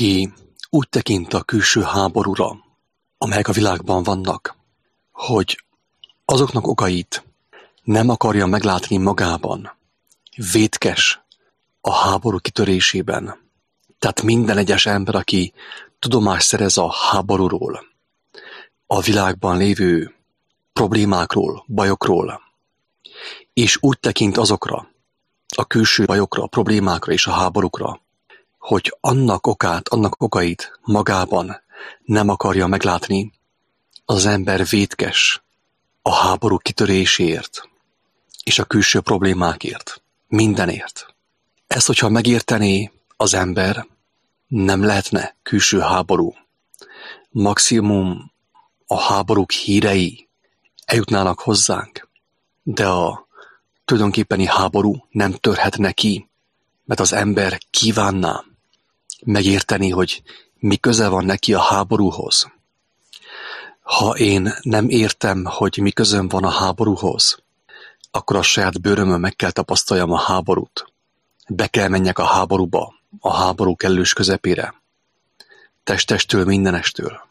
aki úgy tekint a külső háborúra, amelyek a világban vannak, hogy azoknak okait nem akarja meglátni magában, vétkes a háború kitörésében. Tehát minden egyes ember, aki tudomást szerez a háborúról, a világban lévő problémákról, bajokról, és úgy tekint azokra, a külső bajokra, a problémákra és a háborúkra, hogy annak okait magában nem akarja meglátni, az ember vétkes a háború kitöréséért és a külső problémákért, mindenért. Ezt, hogyha megértené az ember, nem lehetne külső háború. Maximum a háborúk hírei eljutnának hozzánk, de a tulajdonképpeni háború nem törhetne ki, mert az ember kívánná megérteni, hogy mi köze van neki a háborúhoz. Ha én nem értem, hogy mi közöm van a háborúhoz, akkor a saját bőrömön meg kell tapasztaljam a háborút. Be kell menjek a háborúba, a háború kellős közepére. Testestől, mindenestől.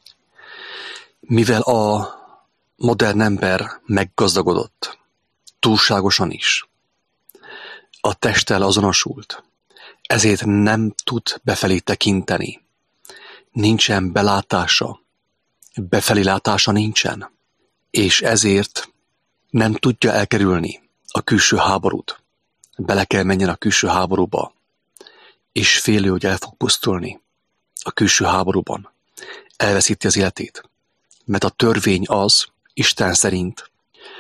Mivel a modern ember meggazdagodott, túlságosan is, a testtel azonosult, ezért nem tud befelé tekinteni. Nincsen belátása, befelé látása nincsen, és ezért nem tudja elkerülni a külső háborút. Bele kell menjen a külső háborúba, és félő, hogy el fog pusztulni a külső háborúban. Elveszíti az életét. Mert a törvény az, Isten szerint,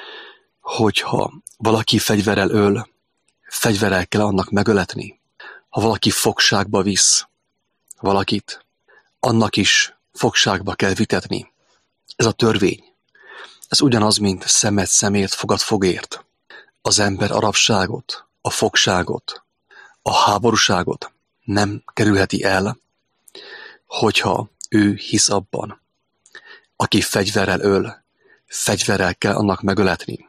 hogyha valaki fegyverrel öl, fegyverrel kell annak megöletni. Ha valaki fogságba visz valakit, annak is fogságba kell vitetni. Ez a törvény. Ez ugyanaz, mint szemet szemért, fogad fogért. Az ember a rabságot, a fogságot, a háborúságot nem kerülheti el, hogyha ő hisz abban. Aki fegyverrel öl, fegyverrel kell annak megöletni.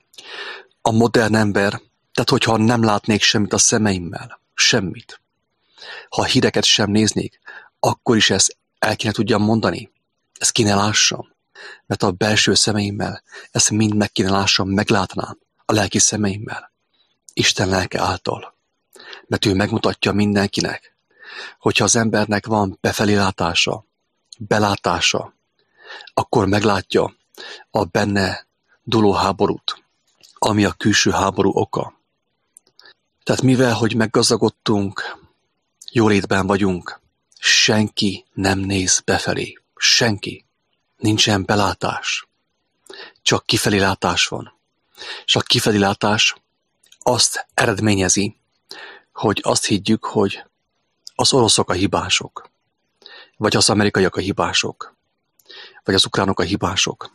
A modern ember, tehát hogyha nem látnék semmit a szemeimmel, semmit, ha híreket sem néznék, akkor is ezt el kéne tudjam mondani. Ezt kéne lássam. Mert a belső szemeimmel ezt mind meg kéne lássam, meglátnám a lelki szemeimmel. Isten lelke által. Mert ő megmutatja mindenkinek, hogyha az embernek van befelé látása, belátása, akkor meglátja a benne dúló háborút, ami a külső háború oka. Tehát mivel, hogy meggazdagodtunk, jólétben vagyunk, senki nem néz befelé. Senki. Nincsen belátás. Csak kifelé látás van. És a kifelé látás azt eredményezi, hogy azt higgyük, hogy az oroszok a hibások, vagy az amerikaiak a hibások, vagy az ukránok a hibások.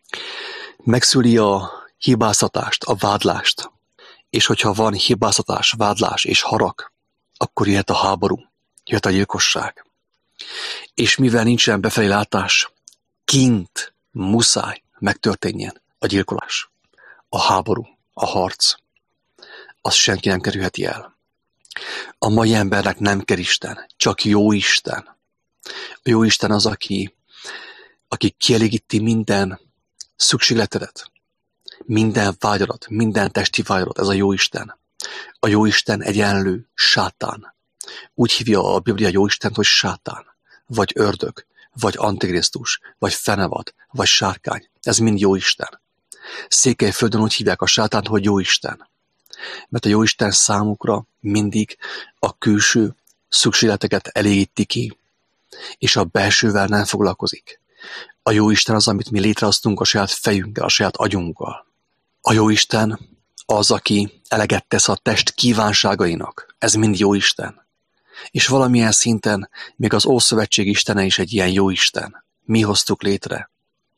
Megszüli a hibáztatást, a vádlást, és hogyha van hibáztatás, vádlás és harag, akkor jöhet a háború, jöhet a gyilkosság. És mivel nincsen befelé látás, kint muszáj megtörténjen a gyilkolás, a háború, a harc. Azt senki nem kerülheti el. A mai embernek nem kell Isten, csak jó Isten. A jó Isten az, aki kielégíti minden szükségletedet, minden vágyadat, minden testi vágyadat, ez a jó Isten. A jó Isten egyenlő sátán. Úgy hívja a Biblia jó Istent, hogy sátán, vagy ördög, vagy antikrisztus, vagy fenevad, vagy sárkány. Ez mind jó Isten. Székelyföldön úgy hívják a sátánt, hogy jó Isten. Mert a jó Isten számukra mindig a külső szükségleteket elégíti ki, és a belsővel nem foglalkozik. A jó Isten az, amit mi létrehoztunk a saját fejünkkel, a saját agyunkkal. A jó Isten az, aki eleget tesz a test kívánságainak. Ez mind jó Isten. És valamilyen szinten még az Ószövetség Istene is egy ilyen jó Isten. Mi hoztuk létre.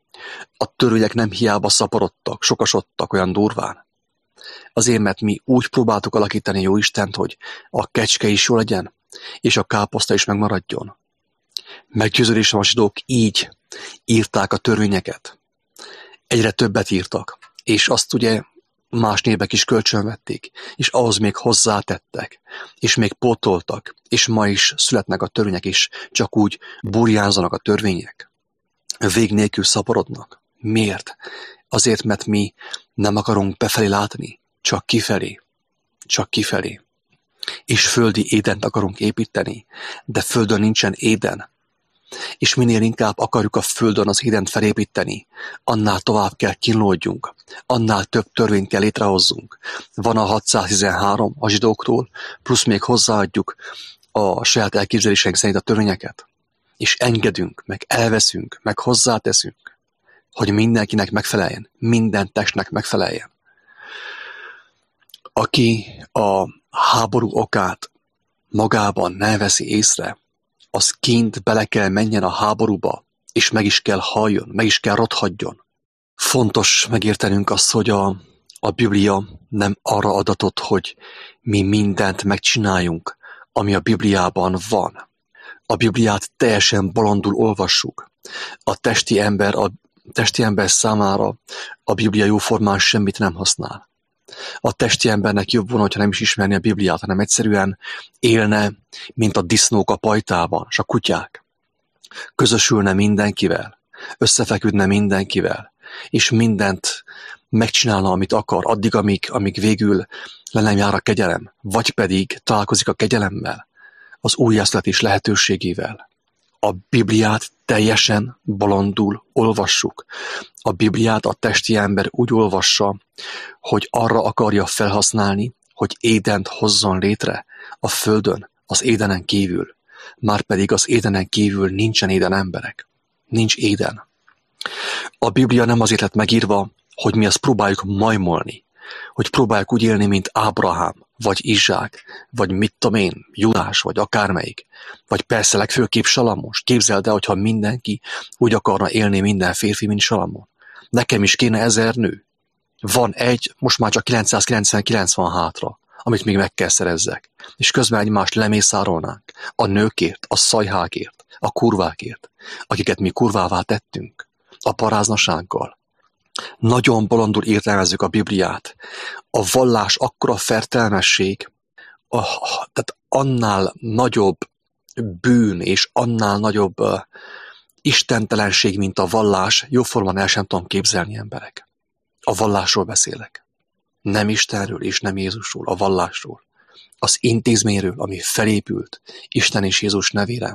A törvények nem hiába szaporodtak, sokasodtak olyan durván. Azért, mert mi úgy próbáltuk alakítani jó Istent, hogy a kecske is jó legyen, és a káposzta is megmaradjon. Meggyőződésem, a zsidók így írták a törvényeket. Egyre többet írtak. És azt ugye más népek is kölcsönvették, és ahhoz még hozzátettek, és még pótoltak, és ma is születnek a törvények, és csak úgy burjánzanak a törvények. Vég nélkül szaporodnak. Miért? Azért, mert mi nem akarunk befelé látni, csak kifelé. Csak kifelé. És földi Édent akarunk építeni, de földön nincsen Éden. És minél inkább akarjuk a földön az Édent felépíteni, annál tovább kell kínlódjunk, annál több törvényt kell létrehozzunk. Van a 613 a zsidóktól, plusz még hozzáadjuk a saját elképzeléseink szerint a törvényeket. És engedünk, meg elveszünk, meg hozzáteszünk, hogy mindenkinek megfeleljen, minden testnek megfeleljen. Aki a háború okát magában nem veszi észre, az kint bele kell menjen a háborúba, és meg is kell halljon, meg is kell rothadjon. Fontos megértenünk azt, hogy a Biblia nem arra adatott, hogy mi mindent megcsináljunk, ami a Bibliában van. A Bibliát teljesen bolondul olvassuk. A testi ember számára a Biblia jóformán semmit nem használ. A testi embernek jobb volna, hogyha nem is ismerni a Bibliát, hanem egyszerűen élne, mint a disznók a pajtában, és a kutyák. Közösülne mindenkivel, összefeküdne mindenkivel, és mindent megcsinálna, amit akar, addig, amíg végül le nem jár a kegyelem, vagy pedig találkozik a kegyelemmel, az újjászületés lehetőségével. A Bibliát teljesen bolondul olvassuk. A Bibliát a testi ember úgy olvassa, hogy arra akarja felhasználni, hogy Édent hozzon létre a földön, az Édenen kívül. Márpedig az Édenen kívül nincsen Éden emberek. Nincs Éden. A Biblia nem azért lett megírva, hogy mi azt próbáljuk majmolni, hogy próbáljuk úgy élni, mint Ábrahám, vagy Izsák, vagy mit tudom én, Judás, vagy akármelyik, vagy persze legfőképp Salamon. Képzeld el, hogyha mindenki úgy akarna élni, minden férfi, mint Salamon. Nekem is kéne 1000 nő. Van egy, most már csak 999 van hátra, amit még meg kell szerezzek. És közben egymást lemészárolnánk. A nőkért, a szajhákért, a kurvákért, akiket mi kurvává tettünk. A paráznasággal. Nagyon bolondul értelmezzük a Bibliát. A vallás akkora fertelmesség, tehát annál nagyobb bűn és annál nagyobb istentelenség, mint a vallás, jóformán el sem tudom képzelni, emberek. A vallásról beszélek. Nem Istenről és nem Jézusról, a vallásról. Az intézményről, ami felépült Isten és Jézus nevére.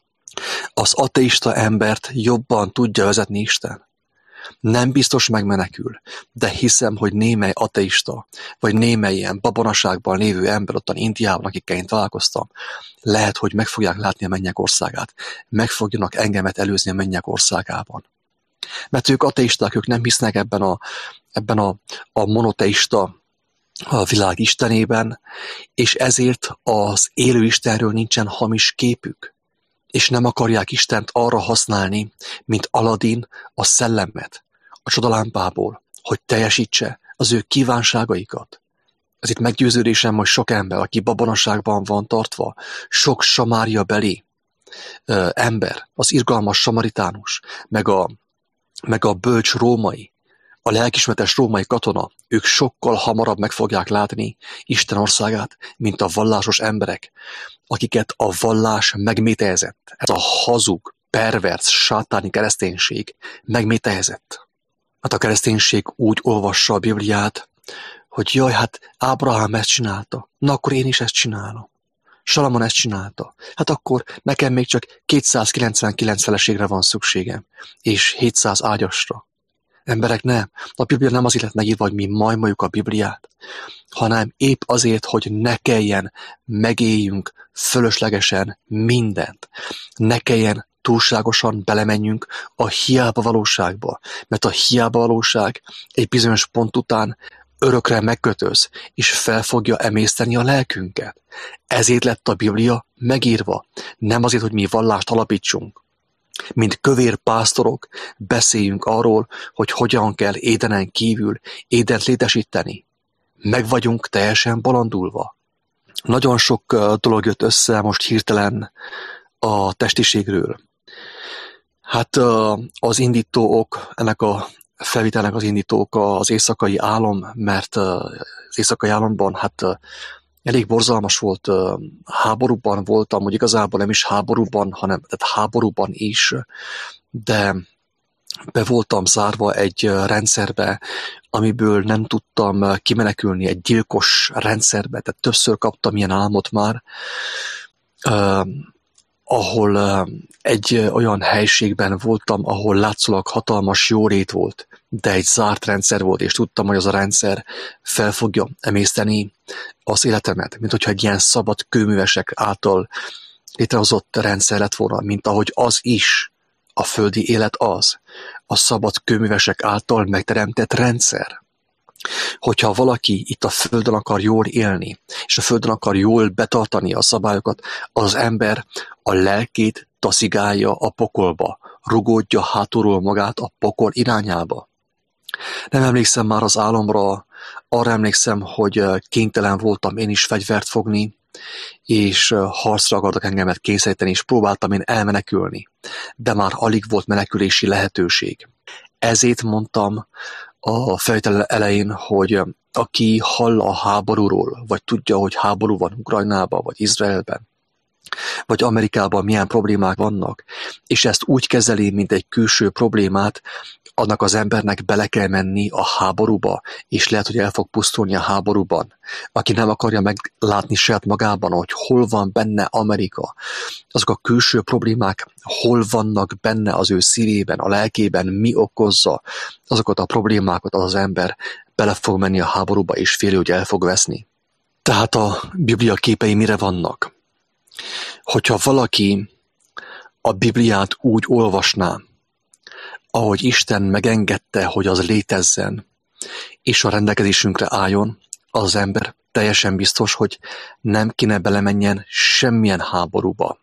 Az ateista embert jobban tudja vezetni Isten. Nem biztos megmenekül, de hiszem, hogy némely ateista, vagy némely ilyen babonaságban lévő ember ottan Indiában, akikkel én találkoztam, lehet, hogy meg fogják látni a mennyek országát. Meg fogjanak engemet előzni a mennyek országában. Mert ők ateisták, ők nem hisznek ebben a monoteista a világ istenében, és ezért az élő Istenről nincsen hamis képük. És nem akarják Istent arra használni, mint Aladin a szellemet a csodalámpából, hogy teljesítse az ő kívánságaikat. Ez itt meggyőződésem, hogy sok ember, aki babonaságban van tartva, sok Samária beli ember, az irgalmas samaritánus, meg a bölcs római, a lelkismeretes római katona, ők sokkal hamarabb meg fogják látni Isten országát, mint a vallásos emberek, akiket a vallás megmétejezett. Ez a hazug, pervers, sátáni kereszténység megmétejezett. Hát a kereszténység úgy olvassa a Bibliát, hogy jaj, hát Ábrahám ezt csinálta, na akkor én is ezt csinálom. Salamon ezt csinálta, hát akkor nekem még csak 299 feleségre van szükségem, és 700 ágyasra. Emberek, nem. A Biblia nem azért lett megírva, hogy mi majmoljuk a Bibliát, hanem épp azért, hogy ne kelljen megéljünk fölöslegesen mindent. Ne kelljen túlságosan belemenjünk a hiába valóságba, mert a hiába valóság egy bizonyos pont után örökre megkötöz, és fel fogja emészteni a lelkünket. Ezért lett a Biblia megírva, nem azért, hogy mi vallást alapítsunk. Mint kövér pásztorok beszéljünk arról, hogy hogyan kell Édenen kívül Édent létesíteni. Meg vagyunk teljesen bolondulva. Nagyon sok dolog jött össze most hirtelen a testiségről. Hát az indító ok ennek a felvitelnek az indítók az éjszakai álom, mert az éjszakai álomban elég borzalmas volt, háborúban voltam, hogy igazából nem is háborúban, hanem tehát háborúban is, de be voltam zárva egy rendszerbe, amiből nem tudtam kimenekülni, egy gyilkos rendszerbe, tehát többször kaptam ilyen álmot már, ahol egy olyan helységben voltam, ahol látszólag hatalmas jólét volt, de egy zárt rendszer volt, és tudtam, hogy az a rendszer fel fogja emészteni az életemet, mint hogyha egy ilyen szabad kőművesek által létrehozott rendszer lett volna, mint ahogy az is, a földi élet az, a szabad kőművesek által megteremtett rendszer. Hogyha valaki itt a földön akar jól élni, és a földön akar jól betartani a szabályokat, az ember a lelkét taszigálja a pokolba, rugódja hátulról magát a pokol irányába. Nem emlékszem már az álomra, arra emlékszem, hogy kénytelen voltam én is fegyvert fogni, és harcra akartak engemet kényszeríteni, és próbáltam én elmenekülni, de már alig volt menekülési lehetőség. Ezért mondtam a felvétel elején, hogy aki hall a háborúról, vagy tudja, hogy háború van Ukrajnában, vagy Izraelben, vagy Amerikában milyen problémák vannak, és ezt úgy kezeli, mint egy külső problémát, annak az embernek bele kell menni a háborúba, és lehet, hogy el fog pusztulni a háborúban. Aki nem akarja meglátni saját magában, hogy hol van benne Amerika, azok a külső problémák hol vannak benne az ő szívében, a lelkében, mi okozza azokat a problémákat, az ember bele fog menni a háborúba, és félő, hogy el fog veszni. Tehát a Biblia képei mire vannak? Hogyha valaki a Bibliát úgy olvasná, ahogy Isten megengedte, hogy az létezzen, és a rendelkezésünkre álljon, az ember teljesen biztos, hogy nem kéne belemenjen semmilyen háborúba.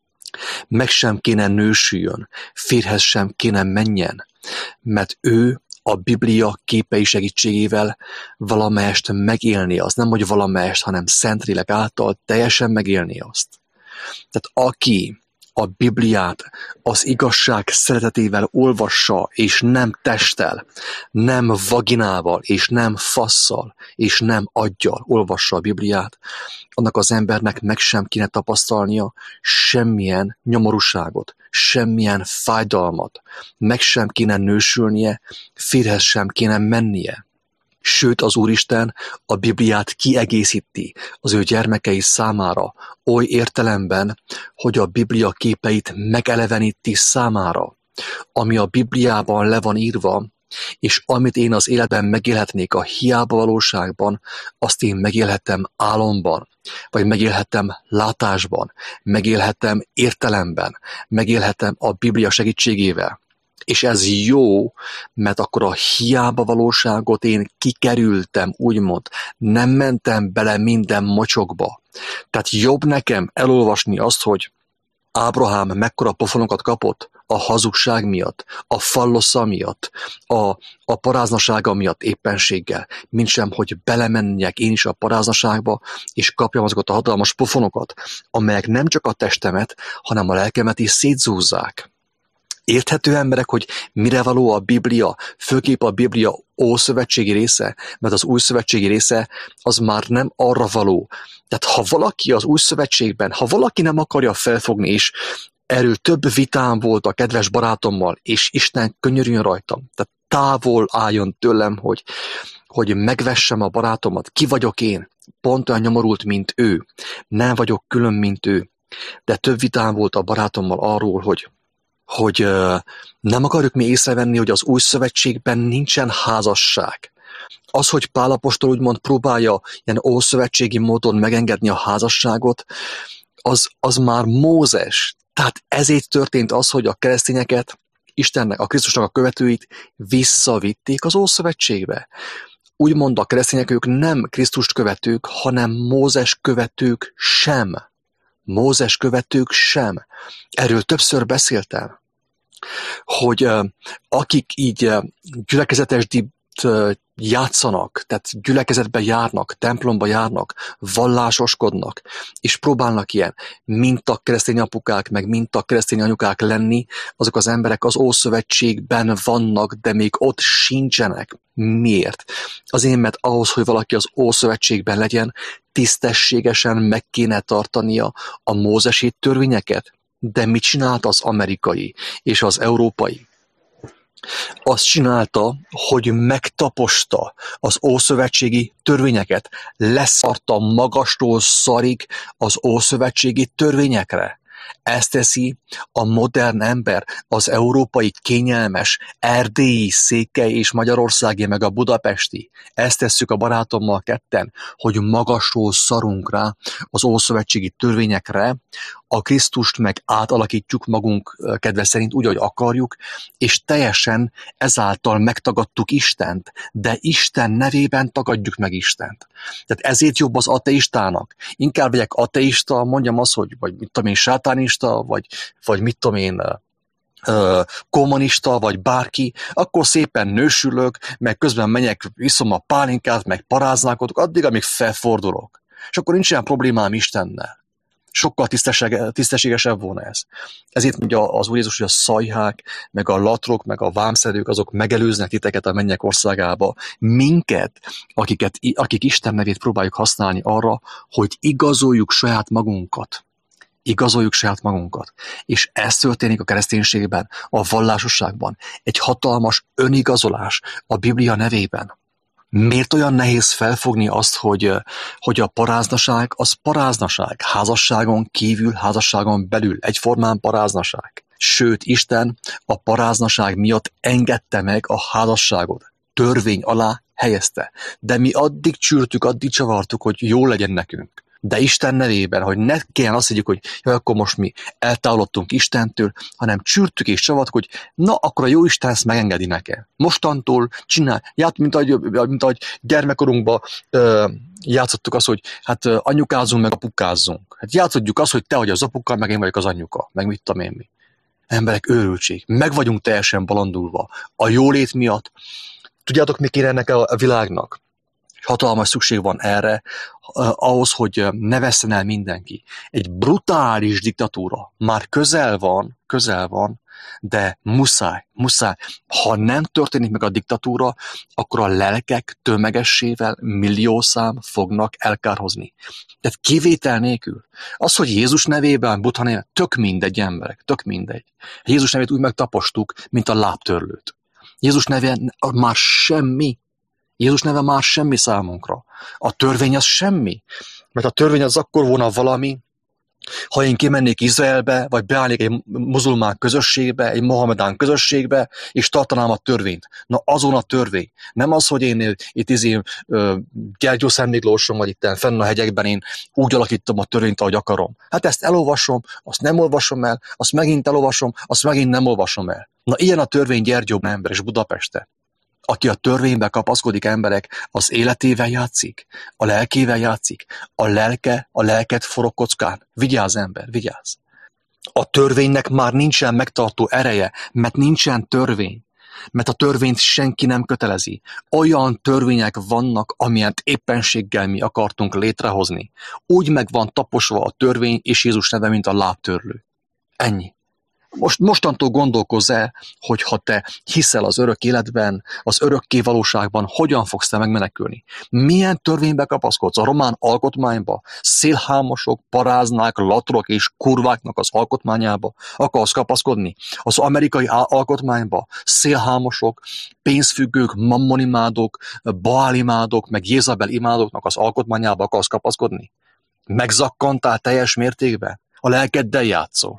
Meg sem kéne nősüljön, férhez sem kéne menjen, mert ő a Biblia képei segítségével valamelyest megélni azt, nem hogy valamelyest, hanem Szentlélek által teljesen megélni azt. Tehát aki a Bibliát az igazság szeretetével olvassa, és nem testtel, nem vaginával, és nem fasszal, és nem aggyal olvassa a Bibliát, annak az embernek meg sem kéne tapasztalnia semmilyen nyomorúságot, semmilyen fájdalmat, meg sem kéne nősülnie, férhez sem kéne mennie. Sőt, az Úristen a Bibliát kiegészíti az ő gyermekei számára, oly értelemben, hogy a Biblia képeit megeleveníti számára, ami a Bibliában le van írva, és amit én az életben megélhetnék a hiába valóságban, azt én megélhetem álomban, vagy megélhetem látásban, megélhetem értelemben, megélhetem a Biblia segítségével. És ez jó, mert akkor a hiába valóságot én kikerültem, úgymond, nem mentem bele minden mocsokba. Tehát jobb nekem elolvasni azt, hogy Ábrahám mekkora pofonokat kapott a hazugság miatt, a fallosza miatt, a paráznasága miatt éppenséggel, mint sem, hogy belemenjek én is a paráznaságba, és kapjam azokat a hatalmas pofonokat, amelyek nem csak a testemet, hanem a lelkemet is szétzúzzák. Érthető emberek, hogy mire való a Biblia, főképp a Biblia ószövetségi része, mert az új szövetségi része az már nem arra való. Tehát ha valaki az új szövetségben, ha valaki nem akarja felfogni, és erről több vitám volt a kedves barátommal, és Isten könyörüljön rajtam, tehát távol álljon tőlem, hogy megvessem a barátomat, ki vagyok én, pont olyan nyomorult, mint ő, nem vagyok külön, mint ő, de több vitám volt a barátommal arról, hogy nem akarjuk mi észrevenni, hogy az új szövetségben nincsen házasság. Az, hogy Pál apostol úgymond próbálja ilyen ószövetségi módon megengedni a házasságot, az már Mózes. Tehát ezért történt az, hogy a keresztényeket, Istennek, a Krisztusnak a követőit visszavitték az Ószövetségbe. Úgymond a keresztények ők nem Krisztust követők, hanem Mózes követők sem. Mózes követők sem. Erről többször beszéltem, hogy akik így gyülekezetesdit játszanak, tehát gyülekezetbe járnak, templomba járnak, vallásoskodnak, és próbálnak ilyen minta keresztény apukák, meg minta keresztény anyukák lenni, azok az emberek az Ószövetségben vannak, de még ott sincsenek. Miért? Azért, mert ahhoz, hogy valaki az Ószövetségben legyen, tisztességesen meg kéne tartania a mózesi törvényeket. De mit csinált az amerikai és az európai? Azt csinálta, hogy megtaposta az ószövetségi törvényeket, leszarta magastól szarig az ószövetségi törvényekre. Ezt teszi a modern ember, az európai kényelmes, erdélyi, székely és magyarországi, meg a budapesti. Ezt tesszük a barátommal ketten, hogy magastól szarunk rá az ószövetségi törvényekre, a Krisztust meg átalakítjuk magunk kedve szerint úgy, ahogy akarjuk, és teljesen ezáltal megtagadtuk Istent, de Isten nevében tagadjuk meg Istent. Tehát ezért jobb az ateistának. Inkább legyek ateista, mondjam azt, hogy vagy mit tudom én, sátánista, vagy mit tudom én, kommunista, vagy bárki, akkor szépen nősülök, meg közben megyek, iszom a pálinkát, meg paráználkodok, addig, amíg felfordulok. És akkor nincs ilyen problémám Istennel. Sokkal tisztességesebb volna ez. Ezért mondja az Úr Jézus, hogy a szajhák, meg a latrok, meg a vámszedők, azok megelőznek titeket a mennyek országába. Minket, akik Isten nevét próbáljuk használni arra, hogy igazoljuk saját magunkat. Igazoljuk saját magunkat. És ez történik a kereszténységben, a vallásosságban. Egy hatalmas önigazolás a Biblia nevében. Miért olyan nehéz felfogni azt, hogy a paráznaság az paráznaság, házasságon kívül, házasságon belül, egyformán paráznaság. Sőt, Isten a paráznaság miatt engedte meg a házasságot, törvény alá helyezte. De mi addig csűrtük, addig csavartuk, hogy jó legyen nekünk. De Isten nevében, hogy ne kelljen azt higgyük, hogy jaj, akkor most mi eltávolodtunk Istentől, hanem csürtük és csavartuk, hogy na, akkor a Jóisten ezt megengedi nekem. Mostantól csinálj, mint ahogy gyermekkorunkban játszottuk azt, hogy hát anyukázzunk, meg apukázzunk. Hát játszodjuk azt, hogy te vagy az apuka, meg én vagyok az anyuka, meg mit tudom én mi. Emberek, őrültség. Meg vagyunk teljesen balandulva. A jólét miatt. Tudjátok, mi kéne ennek a világnak? Hatalmas szükség van erre, ahhoz, hogy ne vesszen el mindenki. Egy brutális diktatúra már közel van, de muszáj. Ha nem történik meg a diktatúra, akkor a lelkek tömegessével milliószám fognak elkárhozni. Tehát kivétel nélkül. Az, hogy Jézus nevében, Buddha nevében, tök mindegy emberek, tök mindegy. Jézus nevét úgy megtapostuk, mint a lábtörlőt. Jézus nevében már semmi. Jézus neve már semmi számunkra. A törvény az semmi. Mert a törvény az akkor volna valami, ha én kimennék Izraelbe, vagy beállnék egy muzulmán közösségbe, egy mohamedán közösségbe, és tartanám a törvényt. Na azon a törvény. Nem az, hogy én itt Gergyó Szent Miklóson, vagy itt fenn a hegyekben én úgy alakítom a törvényt, ahogy akarom. Hát ezt elolvasom, azt nem olvasom el, azt megint elolvasom, azt megint nem olvasom el. Na ilyen a törvény Gyergyóban ember és Budapesten. Aki a törvénybe kapaszkodik, emberek, az életével játszik, a lelkével játszik, a lelket forog kockán. Vigyázz, ember, vigyázz! A törvénynek már nincsen megtartó ereje, mert nincsen törvény, mert a törvényt senki nem kötelezi. Olyan törvények vannak, amilyet éppenséggel mi akartunk létrehozni. Úgy meg van taposva a törvény és Jézus neve, mint a lábtörlő. Ennyi. Mostantól gondolkozz el, hogy ha te hiszel az örök életben, az örökké valóságban, hogyan fogsz te megmenekülni. Milyen törvénybe kapaszkodsz? A román alkotmányba? Szélhámosok, paráznák, latrok és kurváknak az alkotmányába akarsz kapaszkodni? Az amerikai alkotmányba? Szélhámosok, pénzfüggők, mammonimádok, baálimádok, meg Jézabel imádóknak az alkotmányába akarsz kapaszkodni? Megzakkantál teljes mértékben? A lelkeddel játszol.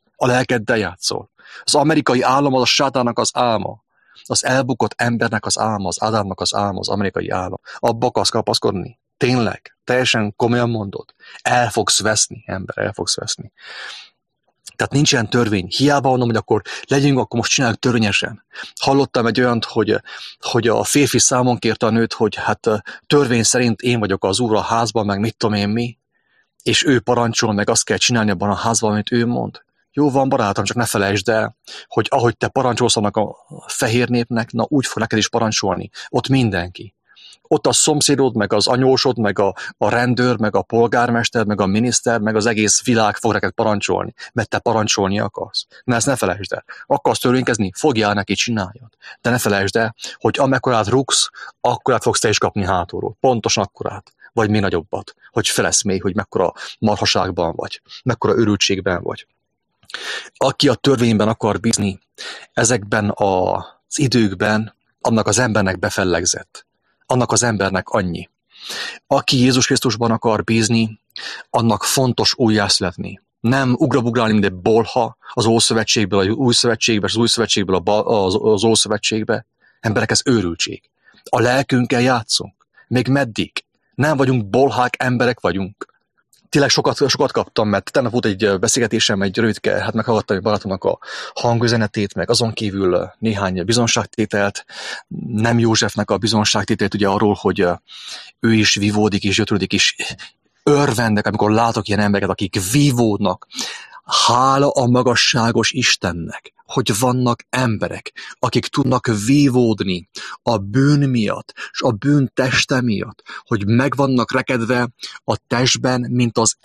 Az amerikai állam az a sátának az álma. Az elbukott embernek az álma, az Ádámnak az álma, az amerikai állam. Abba akarsz kapaszkodni. Tényleg, teljesen komolyan mondod. El fogsz veszni, ember, el fogsz veszni. Tehát nincsen törvény. Hiába mondom, hogy akkor legyünk, akkor most csináljuk törvényesen. Hallottam egy olyant, hogy a férfi számon kérte a nőt, hogy hát törvény szerint én vagyok az úr a házban, meg mit tudom én mi, és ő parancsol, meg azt kell csinálni abban a házban, amit ő mond. Jó van, barátom, csak ne felejtsd el, hogy ahogy te parancsolsz annak a fehér népnek, na úgy fog neked is parancsolni. Ott mindenki. Ott a szomszédod, meg az anyósod, meg a rendőr, meg a polgármester, meg a miniszter, meg az egész világ fog neked parancsolni, mert te parancsolni akarsz. Na ezt ne felejtsd el. Akarsz törvénykezni? Fogjál neki, csináljad. De ne felejtsd el, hogy amekkorát rúgsz, akkorát fogsz te is kapni hátulról. Pontosan akkorát. Vagy mi nagyobbat. Hogy feleszmély, hogy mekkora marhaságban vagy. Mekkora örültségben vagy. Aki a törvényben akar bízni, ezekben az időkben, annak az embernek befellegzett. Annak az embernek annyi. Aki Jézus Krisztusban akar bízni, annak fontos újjászületni. Nem ugrabugrálni, mint egy bolha az Ószövetségből, az Új Szövetségbe, az Új Szövetségből az Ószövetségbe. Emberek, ez őrültség. A lelkünkkel játszunk. Még meddig? Nem vagyunk bolhák, emberek vagyunk. Tényleg sokat kaptam, mert tegnap volt egy beszélgetésem, egy rövidke, hát meghallgattam egy barátomnak a hangüzenetét, meg azon kívül néhány bizonságtételt, nem Józsefnek a bizonságtételt ugye arról, hogy ő is vívódik és gyötrődik, és örvendek, amikor látok ilyen embereket, akik vívódnak. Hála a magasságos Istennek, hogy vannak emberek, akik tudnak vívódni a bűn miatt, és a bűn teste miatt, hogy meg vannak rekedve a testben, mint az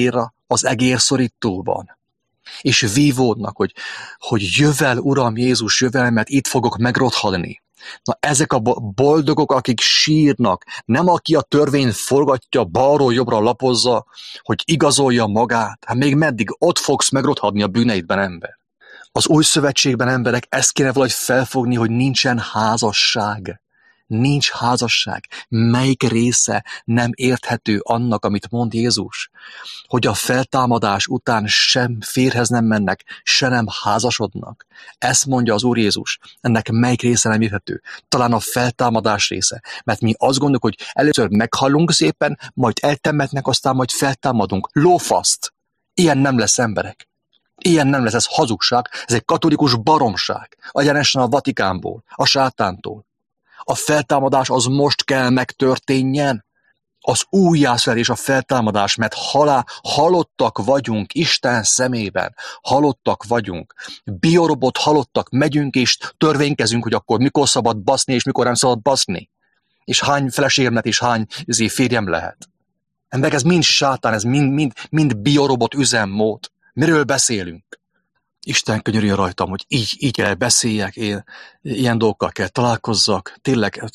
egér szorítóban. És vívódnak, hogy jövel, Uram Jézus, jövel, mert itt fogok megrothadni. Na ezek a boldogok, akik sírnak, nem aki a törvényt forgatja, balról jobbra lapozza, hogy igazolja magát. Hát még meddig ott fogsz megrothadni a bűneidben, ember. Az Új Szövetségben, emberek, ezt kéne valahogy felfogni, hogy nincsen házasság. Nincs házasság. Melyik része nem érthető annak, amit mond Jézus? Hogy a feltámadás után sem férhez nem mennek, se nem házasodnak. Ezt mondja az Úr Jézus. Ennek melyik része nem érthető? Talán a feltámadás része. Mert mi azt gondoljuk, hogy először meghallunk szépen, majd eltemetnek, aztán majd feltámadunk. Lófaszt! Ilyen nem lesz, emberek. Ilyen nem lesz, ez hazugság, ez egy katolikus baromság. Egyenesen a Vatikánból, a sátántól. A feltámadás az most kell megtörténjen. Az újjászületés a feltámadás, mert halottak vagyunk Isten szemében. Halottak vagyunk. Biorobot halottak, megyünk és törvénykezünk, hogy akkor mikor szabad baszni, és mikor nem szabad baszni. És hány feleségemnek és hány férjem lehet. Emberek, ez mind sátán, ez mind biorobot üzemmód. Miről beszélünk? Isten könyörüljön rajtam, hogy így kell beszéljek, én ilyen dolgokkal kell találkozzak. Tényleg,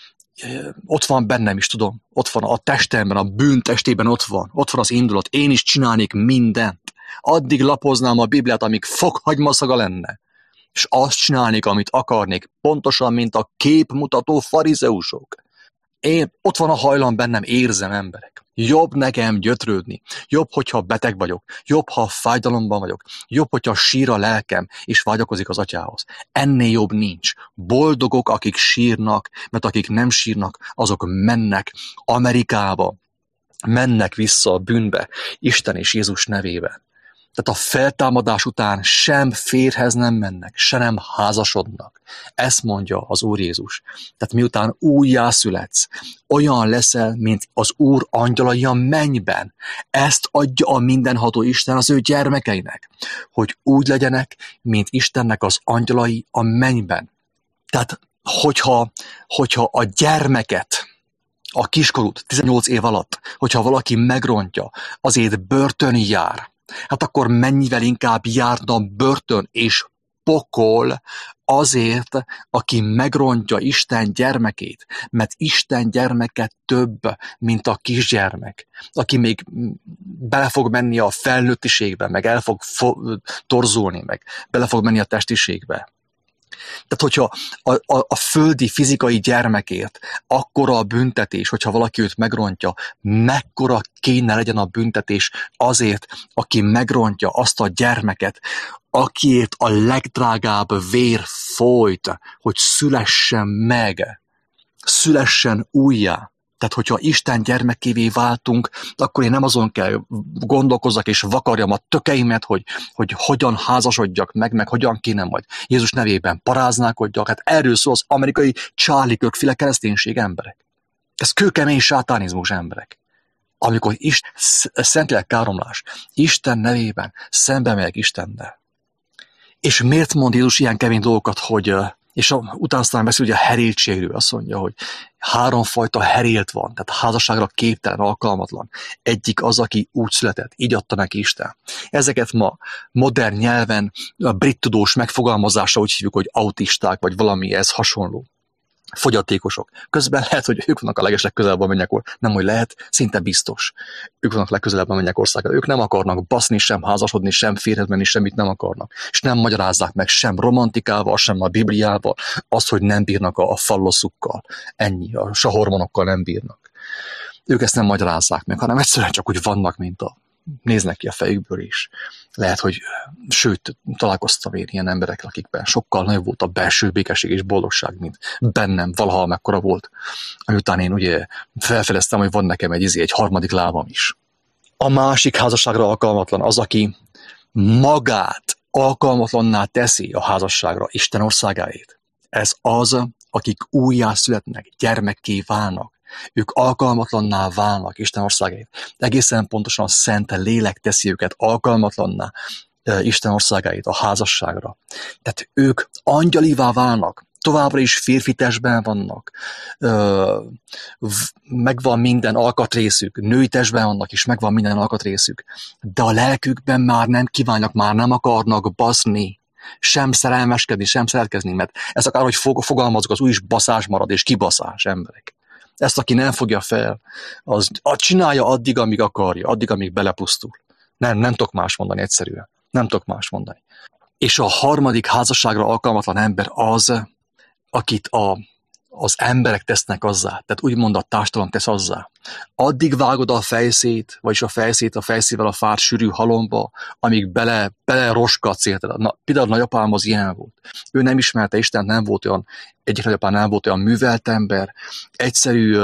ott van bennem is, tudom. Ott van a testemben, a bűn testében ott van az indulat. Én is csinálnék mindent. Addig lapoznám a Bibliát, amíg fokhagymaszag lenne. És azt csinálnék, amit akarnék. Pontosan, mint a képmutató farizeusok. Ott van a hajlam bennem, érzem, emberek. Jobb nekem gyötrődni. Jobb, hogyha beteg vagyok. Jobb, ha fájdalomban vagyok. Jobb, hogyha sír a lelkem, és vágyakozik az atyához. Ennél jobb nincs. Boldogok, akik sírnak, mert akik nem sírnak, azok mennek Amerikába. Mennek vissza a bűnbe, Isten és Jézus nevében. Tehát a feltámadás után sem férhez nem mennek, se nem házasodnak. Ezt mondja az Úr Jézus. Tehát miután újjászületsz, olyan leszel, mint az Úr angyalai a mennyben. Ezt adja a mindenható Isten az ő gyermekeinek, hogy úgy legyenek, mint Istennek az angyalai a mennyben. Tehát, hogyha a gyermeket, a kiskorút 18 év alatt, hogyha valaki megrontja, azért börtön jár, hát akkor mennyivel inkább járna börtön és pokol azért, aki megrontja Isten gyermekét, mert Isten gyermeke több, mint a kisgyermek, aki még bele fog menni a felnőttiségbe, meg el fog torzulni, meg bele fog menni a testiségbe. Tehát, hogyha a földi fizikai gyermekért akkora a büntetés, hogyha valaki őt megrontja, mekkora kéne legyen a büntetés azért, aki megrontja azt a gyermeket, akiért a legdrágább vér folyt, hogy szülessen meg, szülessen újjá. Tehát, hogyha Isten gyermekévé váltunk, akkor én nem azon kell gondolkozzak és vakarjam a tökeimet, hogy hogyan házasodjak meg hogyan kéne majd Jézus nevében paráználkodjak. Hát erről szól az amerikai Charlie Kirk-féle kereszténység, emberek. Ez kőkemény sátánizmus, emberek. amikor Szentlélek káromlás, Isten nevében szembe megyek Istennel. És miért mond Jézus ilyen kemény dolgokat, hogy, és utána aztán beszél ugye a heréltségről, azt mondja, hogy 3 fajta herélt van, tehát házasságra képtelen, alkalmatlan. Egyik az, aki úgy született, így adta neki Isten. Ezeket ma modern nyelven, a brit tudós megfogalmazásra úgy hívjuk, hogy autisták, vagy valami ez hasonló. Fogyatékosok. Közben lehet, hogy ők vannak a legeslegközelebb a mennyekor. Nem, hogy lehet, szinte biztos. Ők vannak legközelebb a mennyekországra. Ők nem akarnak baszni, sem házasodni, sem férhez menni, semmit nem akarnak. És nem magyarázzák meg sem romantikával, sem a Bibliával azt, hogy nem bírnak a falloszukkal. Ennyi, a hormonokkal nem bírnak. Ők ezt nem magyarázzák meg, hanem egyszerűen csak úgy vannak, mint néznek ki a fejükből is. Lehet, hogy sőt, találkoztam én ilyen emberekkel, akikben sokkal nagyobb volt a belső békesség és boldogság, mint bennem valaha mekkora volt. Amiután én ugye felfedeztem, hogy van nekem egy harmadik lábam is. A másik házasságra alkalmatlan az, aki magát alkalmatlanná teszi a házasságra Isten országáért. Ez az, akik újjászületnek, gyermekké válnak. Ők alkalmatlanná válnak Isten országáért. Egészen pontosan a Szent Lélek teszi őket alkalmatlanná Isten országáért, a házasságra. Tehát ők angyalivá válnak, továbbra is férfi testben vannak, megvan minden alkatrészük, női testben vannak, és megvan minden alkatrészük, de a lelkükben már nem kívánnak, már nem akarnak baszni, sem szerelmeskedni, sem szeretkezni, mert ez akár, hogy fogalmazok, az új is baszás marad, és kibaszás emberek. Ezt, aki nem fogja fel, az csinálja addig, amíg akarja, addig, amíg belepusztul. Nem tudok más mondani egyszerűen. Nem tudok más mondani. És a harmadik házasságra alkalmatlan ember az, akit az emberek tesznek azzá, tehát úgymond a társadalom tesz azzá. Addig vágod a fejszét, vagyis a fejszével a fát sűrű halomba, amíg bele roskadsz érted. Például a nagyapám az ilyen volt. Ő nem ismerte Istent, nem volt olyan, egyik nagyapám nem volt olyan művelt ember, egyszerű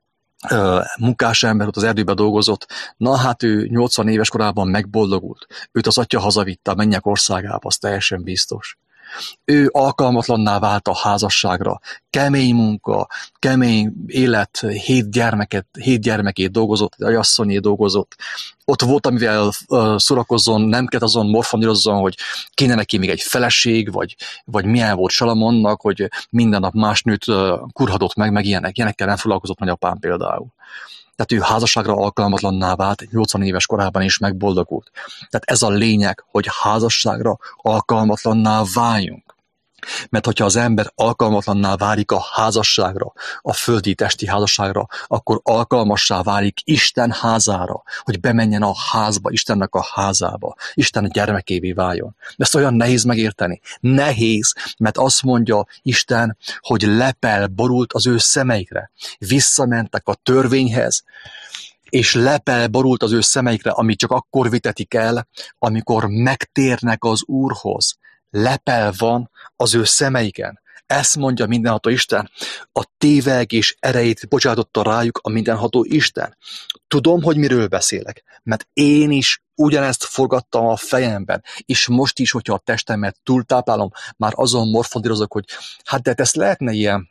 munkás ember, ott az erdőben dolgozott. Na hát ő 80 éves korában megboldogult. Őt az atya hazavitte a mennyek országába, az teljesen biztos. Ő alkalmatlanná vált a házasságra. Kemény munka, kemény élet, 7 gyermekét dolgozott, egy asszonyét dolgozott. Ott volt, amivel szórakozzon, nem kellett azon morfondírozzon, hogy kéne neki még egy feleség, vagy milyen volt Salamonnak, hogy minden nap más nőt kurhatott meg ilyenekkel nem foglalkozott nagyapám például. Tehát ő házasságra alkalmatlanná vált, 80 éves korában is megboldogult. Tehát ez a lényeg, hogy házasságra alkalmatlanná váljunk. Mert hogyha az ember alkalmatlanná válik a házasságra, a földi testi házasságra, akkor alkalmassá válik Isten házára, hogy bemenjen a házba, Istennek a házába, Isten gyermekévé váljon. Ezt olyan nehéz megérteni. Nehéz, mert azt mondja Isten, hogy lepel borult az ő szemeikre. Visszamentek a törvényhez, és lepel borult az ő szemeikre, amit csak akkor vitetik el, amikor megtérnek az Úrhoz. Lepel van az ő szemeiken. Ezt mondja mindenható Isten. A tévegés erejét bocsátotta rájuk a mindenható Isten. Tudom, hogy miről beszélek, mert én is ugyanezt forgattam a fejemben, és most is, hogyha a testemet túltáplálom, már azon morfondírozok, hogy hát de ezt lehetne ilyen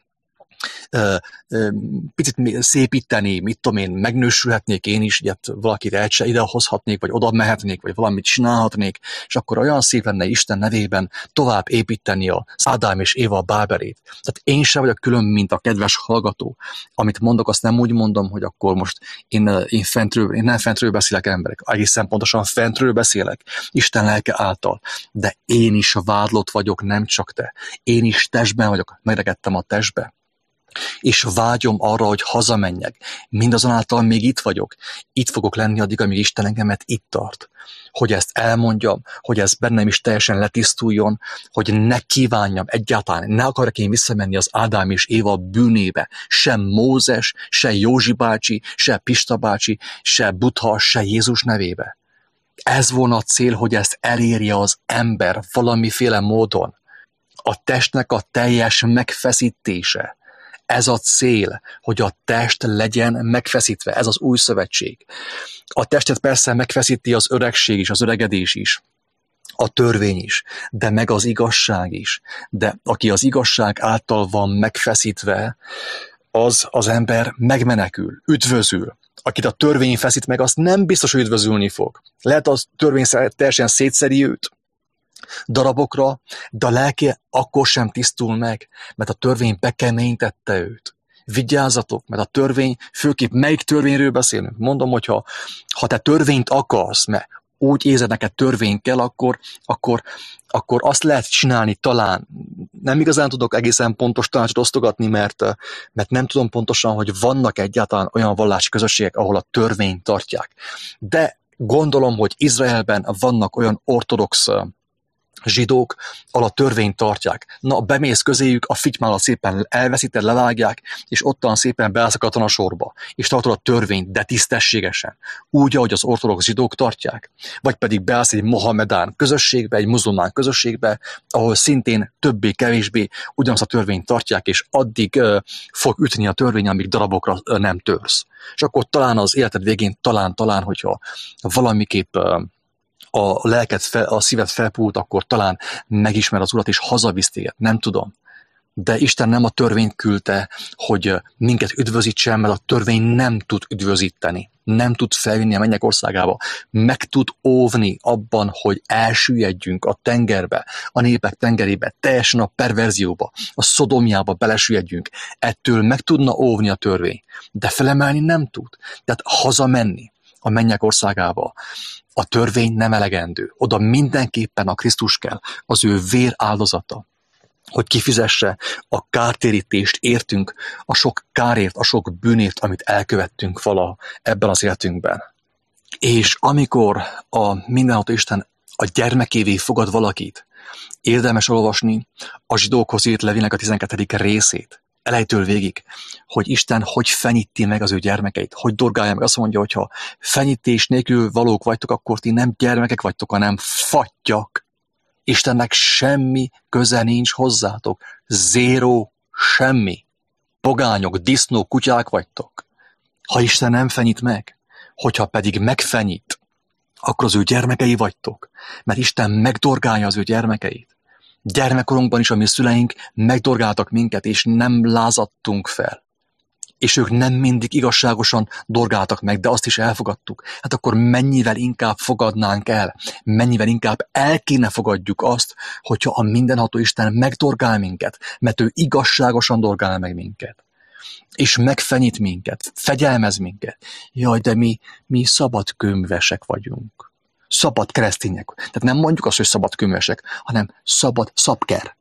picit szépíteni, mit tudom én, megnősülhetnék én is, ilyet valakit idehozhatnék, vagy oda mehetnék, vagy valamit csinálhatnék, és akkor olyan szép lenne Isten nevében tovább építeni az Ádám és Éva báberét. Tehát én sem vagyok külön, mint a kedves hallgató. Amit mondok, azt nem úgy mondom, hogy akkor most én nem fentről beszélek emberek, egészen pontosan fentről beszélek, Isten lelke által, de én is vádlott vagyok, nem csak te. Én is testben vagyok, megrekedtem a testbe. És vágyom arra, hogy hazamenjek. Mindazonáltal még itt vagyok. Itt fogok lenni addig, amíg Isten engemet itt tart. Hogy ezt elmondjam, hogy ez bennem is teljesen letisztuljon, hogy ne kívánjam egyáltalán, ne akarok én visszamenni az Ádám és Éva bűnébe. Sem Mózes, se Józsi bácsi, se Pista bácsi, se Buddha, se Jézus nevébe. Ez volna a cél, hogy ezt elérje az ember valamiféle módon. A testnek a teljes megfeszítése. Ez a cél, hogy a test legyen megfeszítve, ez az új szövetség. A testet persze megfeszíti az öregség is, az öregedés is, a törvény is, de meg az igazság is. De aki az igazság által van megfeszítve, az ember megmenekül, üdvözül. Akit a törvény feszít meg, azt nem biztos, hogy üdvözülni fog. Lehet, az törvény teljesen szétszedi őt darabokra, de a lelke akkor sem tisztul meg, mert a törvény bekeményítette őt. Vigyázzatok, mert a törvény, főképp melyik törvényről beszélünk? Mondom, hogy ha te törvényt akarsz, mert úgy érzed, neked törvény kell, akkor azt lehet csinálni talán. Nem igazán tudok egészen pontos tanácsot osztogatni, mert nem tudom pontosan, hogy vannak egyáltalán olyan vallási közösségek, ahol a törvényt tartják. De gondolom, hogy Izraelben vannak olyan ortodox zsidók, ahol a törvényt tartják. Na, bemész közéjük, a fitymálat szépen elveszíted, levágják, és ottan szépen beállsz a katonasorba, és tartod a törvényt, de tisztességesen. Úgy, ahogy az ortodox zsidók tartják. Vagy pedig beállsz egy mohamedán közösségbe, egy muzulmán közösségbe, ahol szintén többé-kevésbé ugyanazt a törvényt tartják, és addig fog ütni a törvény, amíg darabokra nem törsz. És akkor talán az életed végén, talán, hogyha valamiképp a lelked, a szíved felpult, akkor talán megismer az Urat, és hazavisz téged. Nem tudom. De Isten nem a törvényt küldte, hogy minket üdvözítsen, mert a törvény nem tud üdvözíteni. Nem tud felvinni a mennyek országába. Meg tud óvni abban, hogy elsüllyedjünk a tengerbe, a népek tengerébe, teljesen a perverzióba, a szodomjába belesüllyedjünk. Ettől meg tudna óvni a törvény. De felemelni nem tud. Tehát hazamenni a mennyek országába. A törvény nem elegendő. Oda mindenképpen a Krisztus kell, az ő vér áldozata, hogy kifizesse a kártérítést értünk, a sok kárért, a sok bűnért, amit elkövettünk valaha ebben az életünkben. És amikor a mindenható Isten a gyermekévé fogad valakit, érdemes olvasni a zsidókhoz írt levének a 12. részét, elejétől végig, hogy Isten hogy fenyíti meg az ő gyermekeit, hogy dorgálja meg. Azt mondja, hogy ha fenyítés nélkül valók vagytok, akkor ti nem gyermekek vagytok, hanem fattyak. Istennek semmi köze nincs hozzátok. Zéró, semmi. Pogányok, disznó, kutyák vagytok. Ha Isten nem fenyít meg, hogyha pedig megfenyít, akkor az ő gyermekei vagytok, mert Isten megdorgálja az ő gyermekeit. Gyermekkorunkban is a mi szüleink megdorgáltak minket, és nem lázadtunk fel. És ők nem mindig igazságosan dorgáltak meg, de azt is elfogadtuk. Hát akkor mennyivel inkább fogadnánk el, mennyivel inkább el kéne fogadjuk azt, hogyha a mindenható Isten megdorgál minket, mert ő igazságosan dorgál meg minket. És megfenyít minket, fegyelmez minket. Jaj, de mi szabad könyvesek vagyunk. Szabad keresztények. Tehát nem mondjuk azt, hogy szabad könyvesek, hanem szabker.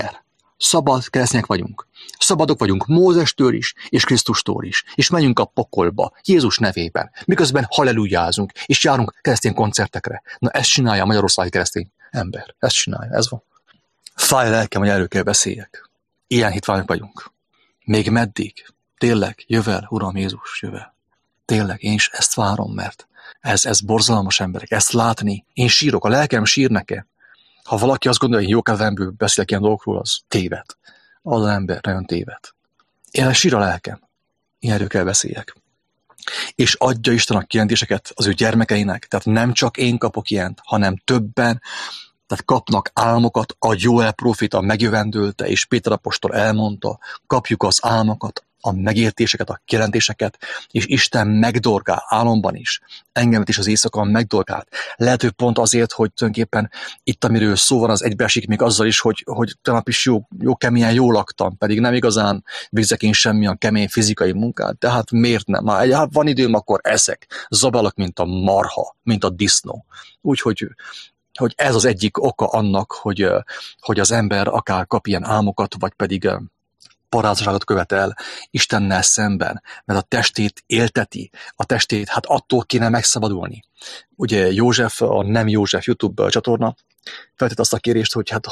Szabad keresztények vagyunk. Szabadok vagyunk Mózestől is, és Krisztustól is. És menjünk a pokolba, Jézus nevében. Miközben hallelujázunk, és járunk keresztény koncertekre. Na ezt csinálja a magyarországi keresztény ember. Ezt csinálja, ez van. Fáj a lelkem, hogy erről kell beszéljek. Ilyen hitványok vagyunk. Még meddig? Tényleg, jövel, Uram Jézus, jövel. Tényleg, én is ezt várom, mert ez borzalmas emberek, ezt látni. Én sírok, a lelkem sír nekem. Ha valaki azt gondolja, hogy jó kedvemből beszélek ilyen dolgokról, az téved. Az ember nagyon téved. Én sír a lelkem. Ilyenről kell beszéljek. És adja Isten a kijelentéseket az ő gyermekeinek. Tehát nem csak én kapok ilyent, hanem többen, tehát kapnak álmokat, a Jóel próféta megjövendölte, és Péter apostol elmondta, kapjuk az álmokat, a megértéseket, a kijelentéseket, és Isten megdorgál álomban is. Engemet is az éjszakon megdorgált. Lehet, hogy pont azért, hogy tulajdonképpen itt, amiről szó van, az egybeesik még azzal is, hogy tegnap is jó keményen jól laktam, pedig nem igazán végzek én semmilyen kemény fizikai munkát, de hát miért nem? Hát van időm, akkor eszek. Zabálok, mint a marha, mint a disznó. Úgyhogy hogy ez az egyik oka annak, hogy az ember akár kap ilyen álmokat, vagy pedig parázaságot követel Istennel szemben, mert a testét élteti, a testét, hát attól kéne megszabadulni. Ugye József, a Nem József YouTube csatorna feltett azt a kérést, hogy hát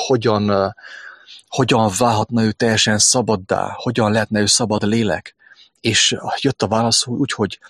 hogyan válhatna ő teljesen szabaddá, hogyan lehetne ő szabad lélek, és jött a válasz úgy,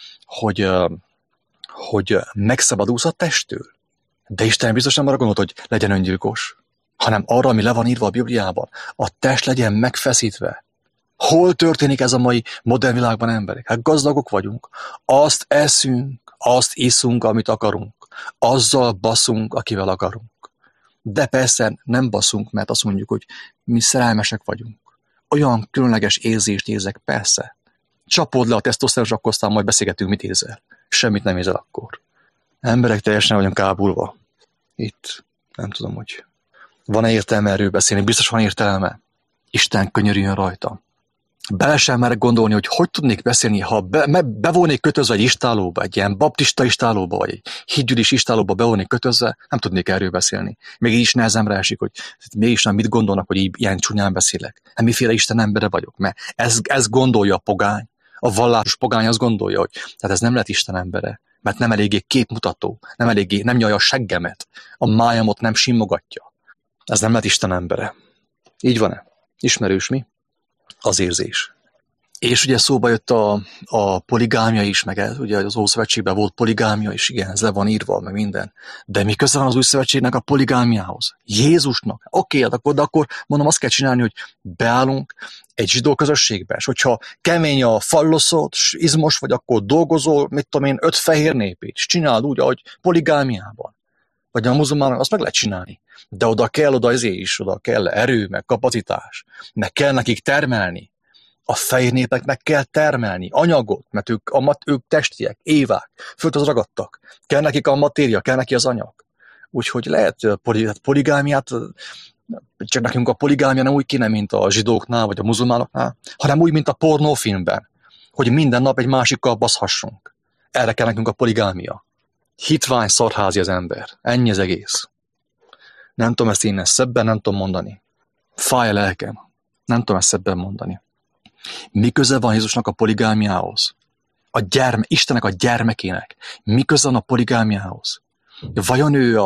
hogy megszabadulsz a testtől. De Isten biztos nem arra gondolt, hogy legyen öngyilkos, hanem arra, ami le van írva a Bibliában. A test legyen megfeszítve. Hol történik ez a mai modern világban, emberek? Hát gazdagok vagyunk. Azt eszünk, azt iszunk, amit akarunk. Azzal baszunk, akivel akarunk. De persze nem baszunk, mert azt mondjuk, hogy mi szerelmesek vagyunk. Olyan különleges érzést érzek, persze. Csapod le a tesztoszteron, és akkor aztán majd beszélgetünk, mit érzel. Semmit nem érzel akkor. Emberek teljesen vagyunk kábulva. Itt nem tudom, hogy van-e értelme erről beszélni. Biztos van értelme. Isten könyörüljön rajta. Bele sem merek gondolni, hogy tudnék beszélni, ha be volnék kötözve egy istálóba, egy ilyen baptista istálóba, vagy egy hídgyűlis istálóba be volnék kötözve, nem tudnék erről beszélni. Még így is nehezemre esik, hogy mégis nem mit gondolnak, hogy ilyen csúnyán beszélek. Hát miféle Isten embere vagyok, mert ez gondolja a pogány. A vallásos pogány azt gondolja, hogy tehát ez nem lett Isten embere, mert nem eléggé képmutató, nem nyalja a seggemet, a májamot nem simogatja. Ez nem lett Isten embere. Így van-e? Ismerős mi? Az érzés. És ugye szóba jött a poligámia is, meg ugye az Ószövetségben volt poligámia is, igen, ez le van írva, meg minden. De mi köze van az Új Szövetségnek a poligámiához? Jézusnak? Oké, hát akkor mondom, azt kell csinálni, hogy beállunk egy zsidó közösségbe, és hogyha kemény a falloszod, izmos vagy, akkor dolgozol, 5 fehér népét, és csináld úgy, ahogy poligámiában. Vagy a muzulmánok, azt meg lehet csinálni. De oda kell erő, meg kapacitás, meg kell nekik termelni. A fehér népeknek kell termelni anyagot, mert ők testiek, évák, földhöz ragadtak. Kell nekik a matéria, kell neki az anyag. Úgyhogy lehet poligámiát, csak nekünk a poligámia nem úgy kéne, mint a zsidóknál, vagy a muzulmánoknál, hanem úgy, mint a pornófilmben, hogy minden nap egy másikkal baszhassunk. Erre kell nekünk a poligámia. Hitvány szarházi az ember. Ennyi az egész. Nem tudom ezt innen szebben, nem tudom mondani. Fáj a lelkem. Nem tudom ezt szebben mondani. Mi köze van Jézusnak a poligámiához? Istennek a gyermekének. Mi köze van a poligámiához? Vajon ő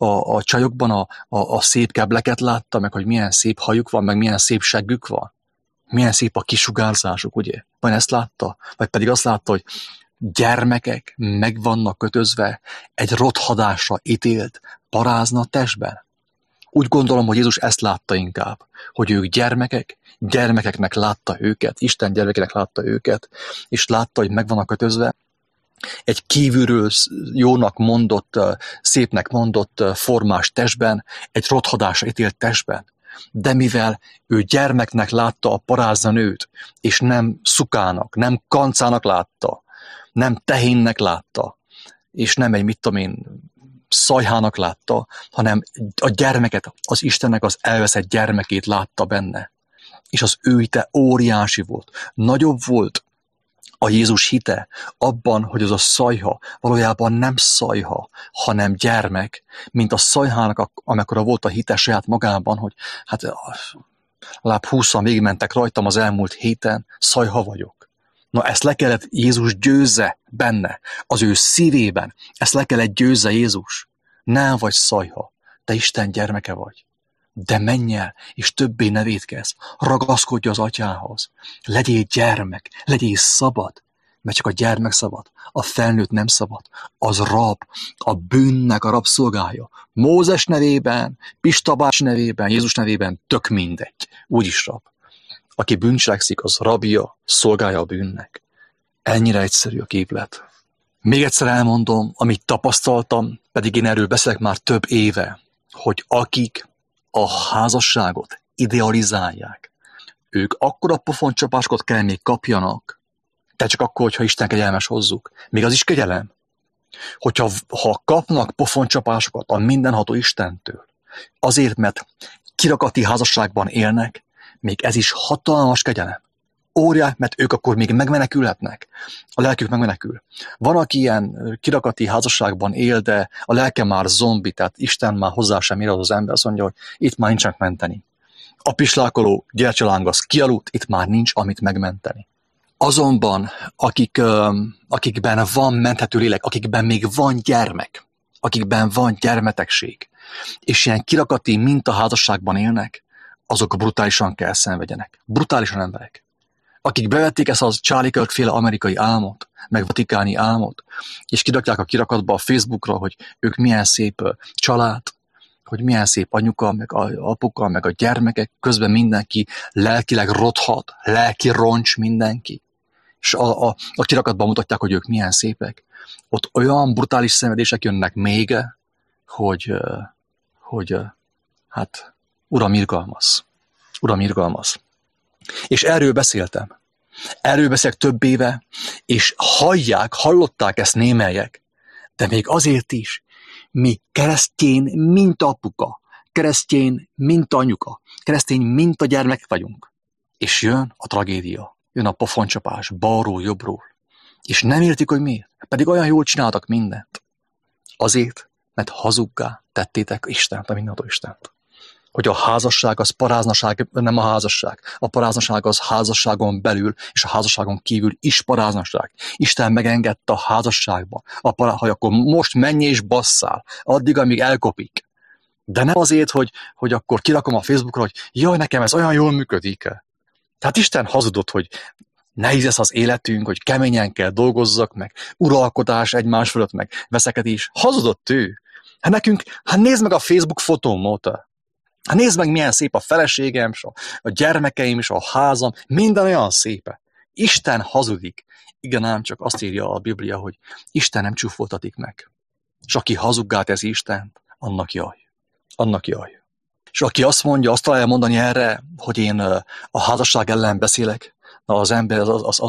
a csajokban a szép kebleket látta, meg hogy milyen szép hajuk van, meg milyen szép seggük van? Milyen szép a kisugárzásuk, ugye? Vagy ezt látta? Vagy pedig azt látta, hogy gyermekek meg vannak kötözve egy rothadásra ítélt parázna testben? Úgy gondolom, hogy Jézus ezt látta inkább, hogy ők gyermekeknek látta őket, Isten gyermekének látta őket, és látta, hogy meg vannak kötözve egy kívülről jónak mondott, szépnek mondott formás testben, egy rothadásra ítélt testben. De mivel ő gyermeknek látta a parázna nőt, és nem szukának, nem kancának látta, nem tehénnek látta, és nem egy szajhának látta, hanem a gyermeket, az Istennek az elveszett gyermekét látta benne. És az ő hite óriási volt. Nagyobb volt a Jézus hite abban, hogy az a szajha valójában nem szajha, hanem gyermek, mint a szajhának, amekkora volt a hite saját magában, hogy hát legalább 20-an végigmentek rajtam az elmúlt héten, szajha vagyok. Na, ezt le kellett Jézus győzze benne, az ő szívében. Ezt le kellett győzze Jézus. Nem vagy szajha, te Isten gyermeke vagy. De menj el, és többé ne vétkezz. Ragaszkodj az atyához. Legyél gyermek, legyél szabad. Mert csak a gyermek szabad, a felnőtt nem szabad. Az rab, a bűnnek a rabszolgája. Mózes nevében, Pista bácsi nevében, Jézus nevében, tök mindegy. Úgyis rab. Aki bűncselekszik, az rabja, szolgálja a bűnnek. Ennyire egyszerű a képlet. Még egyszer elmondom, amit tapasztaltam, pedig én erről beszélek már több éve, hogy akik a házasságot idealizálják, ők akkora pofoncsapásokat kell még kapjanak, de csak akkor, hogyha Isten kegyelmes hozzuk. Még az is kegyelem. Ha kapnak pofoncsapásokat a mindenható Istentől, azért, mert kirakati házasságban élnek, még ez is hatalmas kegyelem. Óriás, mert ők akkor még megmenekülhetnek. A lelkük megmenekül. Van, aki ilyen kirakati házasságban él, de a lelke már zombi, tehát Isten már hozzá sem ér az ember, azt mondja, hogy itt már nincsenek menteni. A pislákoló gyertyalángasz kialudt, itt már nincs, amit megmenteni. Azonban, akikben van menthető lélek, akikben még van gyermek, akikben van gyermetegség, és ilyen kirakati mintaházasságban élnek, azok brutálisan kell szenvedjenek. Brutálisan emberek. Akik bevették ezt a Charlie Kirk-féle amerikai álmot, meg vatikáni álmot, és kirakják a kirakatba a Facebookra, hogy ők milyen szép család, hogy milyen szép anyuka, meg apuka, meg a gyermekek, közben mindenki lelkileg rothad, lelki roncs mindenki. És a kirakatban mutatják, hogy ők milyen szépek. Ott olyan brutális szenvedések jönnek még, hogy hát Uram, irgalmaz. Uram, irgalmaz. És erről beszéltem. Erről beszélek több éve, és hallották ezt némelyek, de még azért is, mi keresztény, mint apuka, keresztény, mint anyuka, keresztény, mint a gyermek vagyunk. És jön a tragédia, jön a pofoncsapás, balról, jobbról. És nem értik, hogy miért. Pedig olyan jól csináltak mindent. Azért, mert hazuggá tettétek Istent, a mindenható Istent. Hogy a házasság az paráznaság, nem a házasság. A paráznaság az házasságon belül, és a házasságon kívül is paráznaság. Isten megengedte a házasságba, hogy akkor most menj és basszál, addig, amíg elkopik. De nem azért, hogy akkor kirakom a Facebookra, hogy jaj, nekem ez olyan jól működik. Tehát Isten hazudott, hogy nehéz lesz az életünk, hogy keményen kell dolgozzak, meg uralkodás egymás fölött, meg veszekedés. Hazudott ő. Hát nézd meg a Facebook fotómot. Hát nézd meg, milyen szép a feleségem, és a gyermekeim, és a házam, minden olyan szép. Isten hazudik. Igen, ám csak azt írja a Biblia, hogy Isten nem csúfoltatik meg. És aki hazuggá teszi Istent, annak jaj. Annak jaj. És aki azt találja mondani erre, hogy én a házasság ellen beszélek, na az ember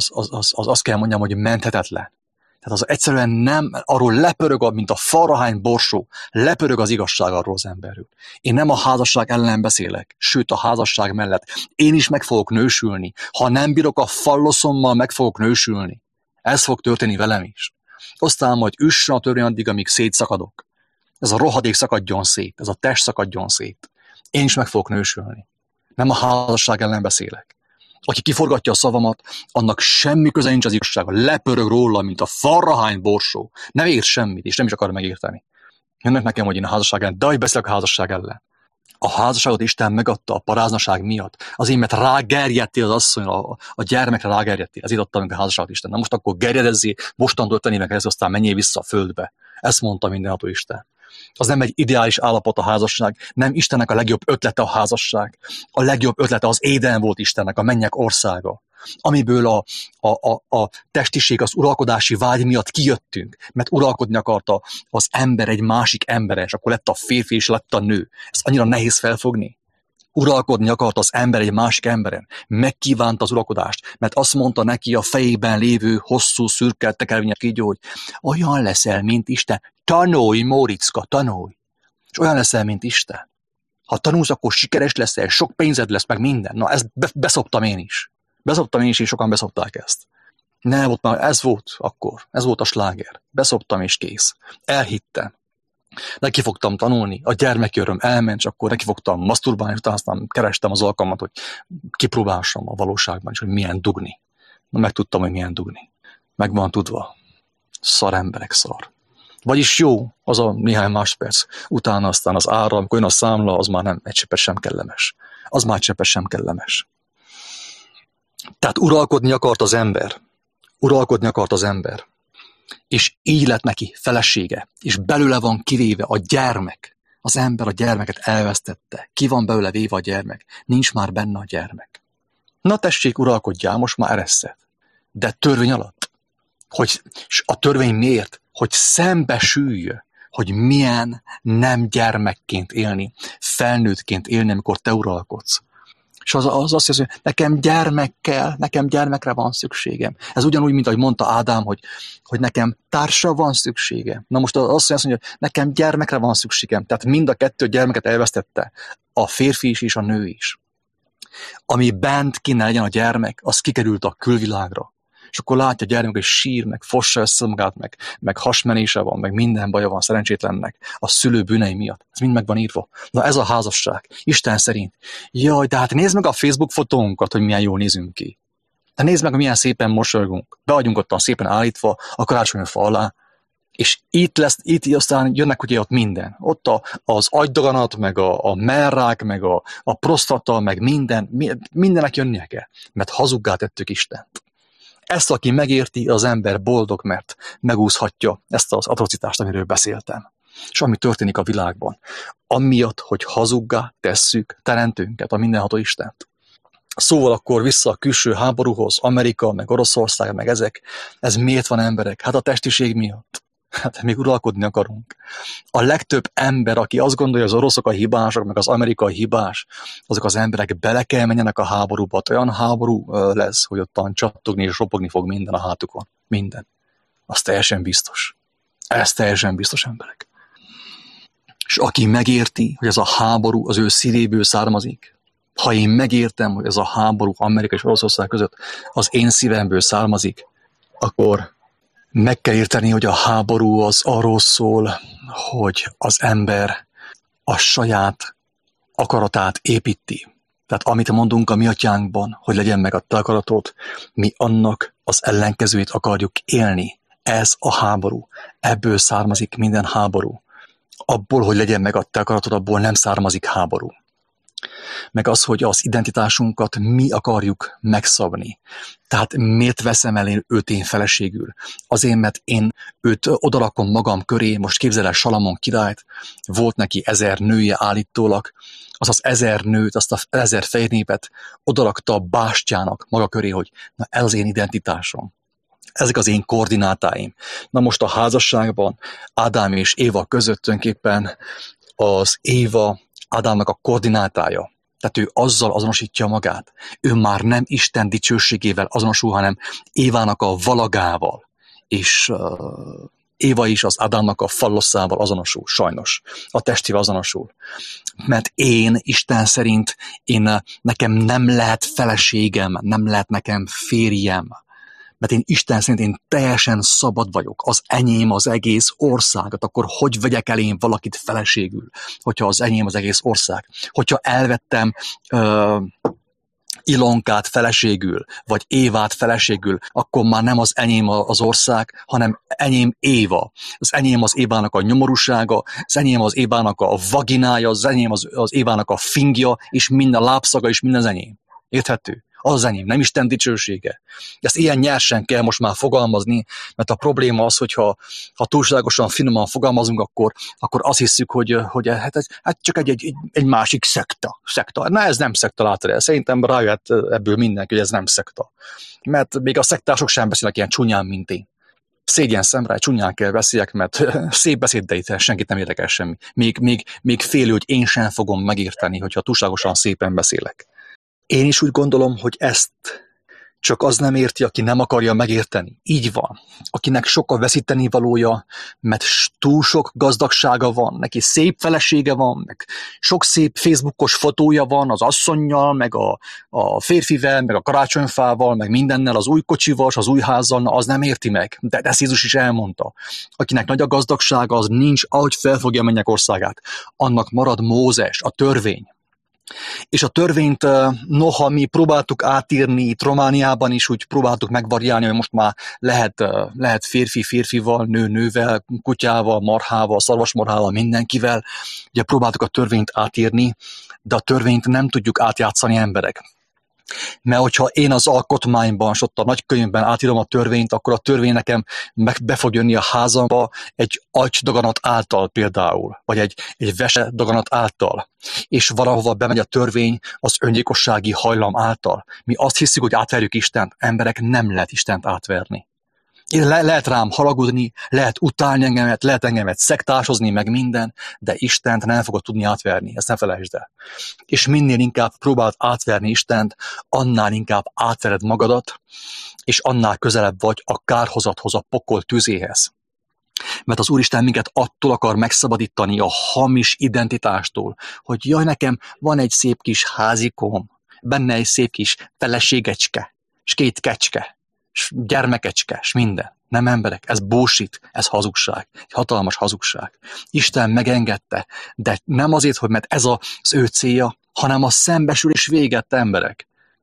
azt kell mondjam, hogy menthetetlen. Tehát az egyszerűen nem, arról lepörög, mint a farrahány borsó, lepörög az igazság arról az emberről. Én nem a házasság ellen beszélek, sőt a házasság mellett. Én is meg fogok nősülni. Ha nem bírok a falloszommal, meg fogok nősülni. Ez fog történni velem is. Aztán majd üssön a törvény addig, amíg szétszakadok. Ez a rohadék szakadjon szét, ez a test szakadjon szét. Én is meg fogok nősülni. Nem a házasság ellen beszélek. Aki kiforgatja a szavamat, annak semmi köze nincs az igazsága. Lepörög róla, mint a farrahány borsó. Nem ért semmit, és nem is akar megérteni. Jönnek nekem, hogy én a házasság ellen, de hogy beszélek a házasság ellen. A házasságot Isten megadta a paráznaság miatt. Azért, mert rágerjedtél az asszonyra, a gyermekre rágerjedtél. Ezért adta meg a házasságot Isten. Na most akkor gerjedezzél, mostantól 50 éven keresztül, aztán menjél vissza a földbe. Ezt mondta mindenható Isten. Az nem egy ideális állapot a házasság, nem Istennek a legjobb ötlete a házasság. A legjobb ötlete az Éden volt Istennek, a mennyek országa. Amiből a testiség, az uralkodási vágy miatt kijöttünk, mert uralkodni akarta az ember egy másik emberen, és akkor lett a férfi és lett a nő. Ez annyira nehéz felfogni. Uralkodni akart az ember egy másik emberen. Megkívánta az uralkodást, mert azt mondta neki a fejében lévő hosszú, szürke, tekervényes kígyó, hogy olyan leszel, mint Isten. Tanulj, Móriczka, tanulj! És olyan leszel, mint Isten. Ha tanulsz, akkor sikeres leszel, sok pénzed lesz, meg minden. Na, ezt beszoptam én is. Beszoptam én is, és sokan beszopták ezt. Nem, ott már ez volt akkor. Ez volt a sláger. Beszoptam, és kész. Elhittem. Neki fogtam tanulni, a gyermeki öröm elment, és akkor neki fogtam maszturbálni, és utána aztán kerestem az alkalmat, hogy kipróbálsam a valóságban, és hogy milyen dugni. Na, megtudtam, hogy milyen dugni. Meg van tudva. Szar emberek, szar. Vagyis jó, az a néhány másperc. Utána aztán az ára, amikor jön a számla, az már nem egy cseppet sem kellemes. Az már egy cseppet sem kellemes. Tehát uralkodni akart az ember. Uralkodni akart az ember. És így lett neki felesége, és belőle van kivéve a gyermek. Az ember a gyermeket elvesztette. Ki van belőle véve a gyermek? Nincs már benne a gyermek. Na tessék, uralkodjál, most már ereszed. De törvény alatt. És a törvény miért? Hogy szembesülj, hogy milyen nem gyermekként élni, felnőttként élni, amikor te uralkodsz. És az azt jelenti, hogy nekem gyermek kell, nekem gyermekre van szükségem. Ez ugyanúgy, mint ahogy mondta Ádám, hogy nekem társa van szükségem. Na most azt mondja, hogy nekem gyermekre van szükségem. Tehát mind a kettő gyermeket elvesztette. A férfi is és a nő is. Ami bent kéne legyen a gyermek, az kikerült a külvilágra. És akkor látja a gyermek, hogy sír, meg fossa össze magát, meg hasmenése van, meg minden baja van szerencsétlennek a szülő bűnei miatt. Ez mind meg van írva. Na ez a házasság. Isten szerint. Jaj, de hát nézd meg a Facebook fotónkat, hogy milyen jól nézünk ki. De nézd meg, milyen szépen mosolygunk. Be vagyunk ottan szépen állítva a karácsonyfa alá. És itt aztán jönnek ugye ott minden. Ott az agydaganat, meg a merrák, meg a prostata, meg mindennek jönnie kell. Mert hazuggá tettük Istent. Ezt, aki megérti, az ember boldog, mert megúszhatja ezt az atrocitást, amiről beszéltem. És ami történik a világban. Amiatt, hogy hazuggá tesszük teremtőnket, a mindenható Istent. Szóval akkor vissza a külső háborúhoz, Amerika, meg Oroszország, meg ezek. Ez miért van emberek? Hát a testiség miatt. Hát még uralkodni akarunk. A legtöbb ember, aki azt gondolja, hogy az oroszok a hibások, meg az amerikai hibás, azok az emberek bele kell menjenek a háborúba. Olyan háború lesz, hogy ottan csattogni és ropogni fog minden a hátukon. Minden. Az teljesen biztos. Ez teljesen biztos, emberek. És aki megérti, hogy ez a háború az ő szívéből származik, ha én megértem, hogy ez a háború Amerika és Oroszország között az én szívemből származik, akkor meg kell érteni, hogy a háború az arról szól, hogy az ember a saját akaratát építi. Tehát amit mondunk a mi atyánkban, hogy legyen meg a te akaratod, mi annak az ellenkezőjét akarjuk élni. Ez a háború. Ebből származik minden háború. Abból, hogy legyen meg a te akaratod, abból nem származik háború. Meg az, hogy az identitásunkat mi akarjuk megszabni. Tehát miért veszem el őt én feleségül? Azért, mert én őt odarakom magam köré, most képzel el Salamon királyt, volt neki 1000 nője állítólag, az 1000 nőt, azt a 1000 fejnépet odarakta a bástyának maga köré, hogy na ez az én identitásom. Ezek az én koordinátáim. Na most a házasságban Ádám és Éva között tulajdonképpen az Éva Ádámnak a koordinátája. Tehát ő azzal azonosítja magát. Ő már nem Isten dicsőségével azonosul, hanem Évának a valagával. És Éva is az Ádámnak a fallosszával azonosul, sajnos. A testével azonosul. Mert én Isten szerint, nekem nem lehet feleségem, nem lehet nekem férjem. Mert én Isten szerint én teljesen szabad vagyok, az enyém az egész országot, akkor hogy vegyek el én valakit feleségül, hogyha az enyém az egész ország? Hogyha elvettem Ilonkát feleségül, vagy Évát feleségül, akkor már nem az enyém az ország, hanem enyém Éva. Az enyém az Évának a nyomorúsága, az enyém az Évának a vaginája, az enyém az Évának a fingja, és minden lábszaga, és minden az enyém. Érthető? Az enyém, nem Isten dicsősége. Ezt ilyen nyersen kell most már fogalmazni, mert a probléma az, hogyha túlságosan finoman fogalmazunk, akkor azt hiszük, hogy hát csak egy másik szekta. Na ez nem szekta, látod el. Szerintem rájött ebből mindenki, hogy ez nem szekta. Mert még a szektások sem beszélnek ilyen csúnyán, mint én. Szégyen szemre, csúnyán kell beszéljek, mert szép beszéd, de itt senkit nem érdekel semmi. Még félő, hogy én sem fogom megérteni, hogyha túlságosan szépen beszélek. Én is úgy gondolom, hogy ezt csak az nem érti, aki nem akarja megérteni. Így van. Akinek sok a veszíteni valója, mert túl sok gazdagsága van, neki szép felesége van, meg sok szép Facebookos fotója van az asszonnyal, meg a férfivel, meg a karácsonyfával, meg mindennel, az új kocsival, az új házzal, na, az nem érti meg. De ezt Jézus is elmondta. Akinek nagy a gazdagsága, az nincs, ahogy felfogja a mennyek országát. Annak marad Mózes, a törvény. És a törvényt, noha mi próbáltuk átírni, itt Romániában is úgy próbáltuk megvariálni, hogy most már lehet férfi férfival, nő nővel, kutyával, marhával, szarvasmarhával, mindenkivel. Ugye próbáltuk a törvényt átírni, de a törvényt nem tudjuk átjátszani emberek. Mert hogyha én az alkotmányban, és ott a nagykönyvben átírom a törvényt, akkor a törvény nekem be fog jönni a házamba egy agydaganat által például, vagy egy vese daganat által. És valahova bemegy a törvény az öngyilkossági hajlam által. Mi azt hiszük, hogy átverjük Istent. Emberek, nem lehet Istent átverni. Lehet rám haragudni, lehet utálni engemet, lehet engemet szektásozni, meg minden, de Istent nem fogod tudni átverni, ezt ne felejtsd el. És minél inkább próbáld átverni Istent, annál inkább átvered magadat, és annál közelebb vagy a kárhozathoz, a pokol tüzéhez. Mert az Úristen minket attól akar megszabadítani, a hamis identitástól, hogy jaj, nekem van egy szép kis házikom, benne egy szép kis feleségecske, és 2 kecske, és gyermekecske, és minden. Nem emberek, ez bullshit, ez hazugság, egy hatalmas hazugság. Isten megengedte, de nem azért, mert ez az ő célja, hanem a szembesülés véget, emberek.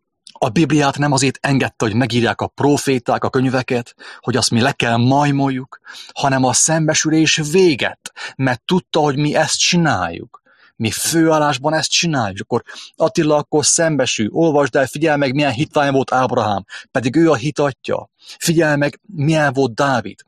A Bibliát nem azért engedte, hogy megírják a proféták a könyveket, hogy azt mi le kell majmoljuk, hanem a szembesülés véget, mert tudta, hogy mi ezt csináljuk. Mi főállásban ezt csináljuk. Akkor Attila, akkor szembesül, olvasd el, figyelj meg, milyen hitvány volt Ábrahám, pedig ő a hit atya. Figyelj meg, milyen volt Dávid.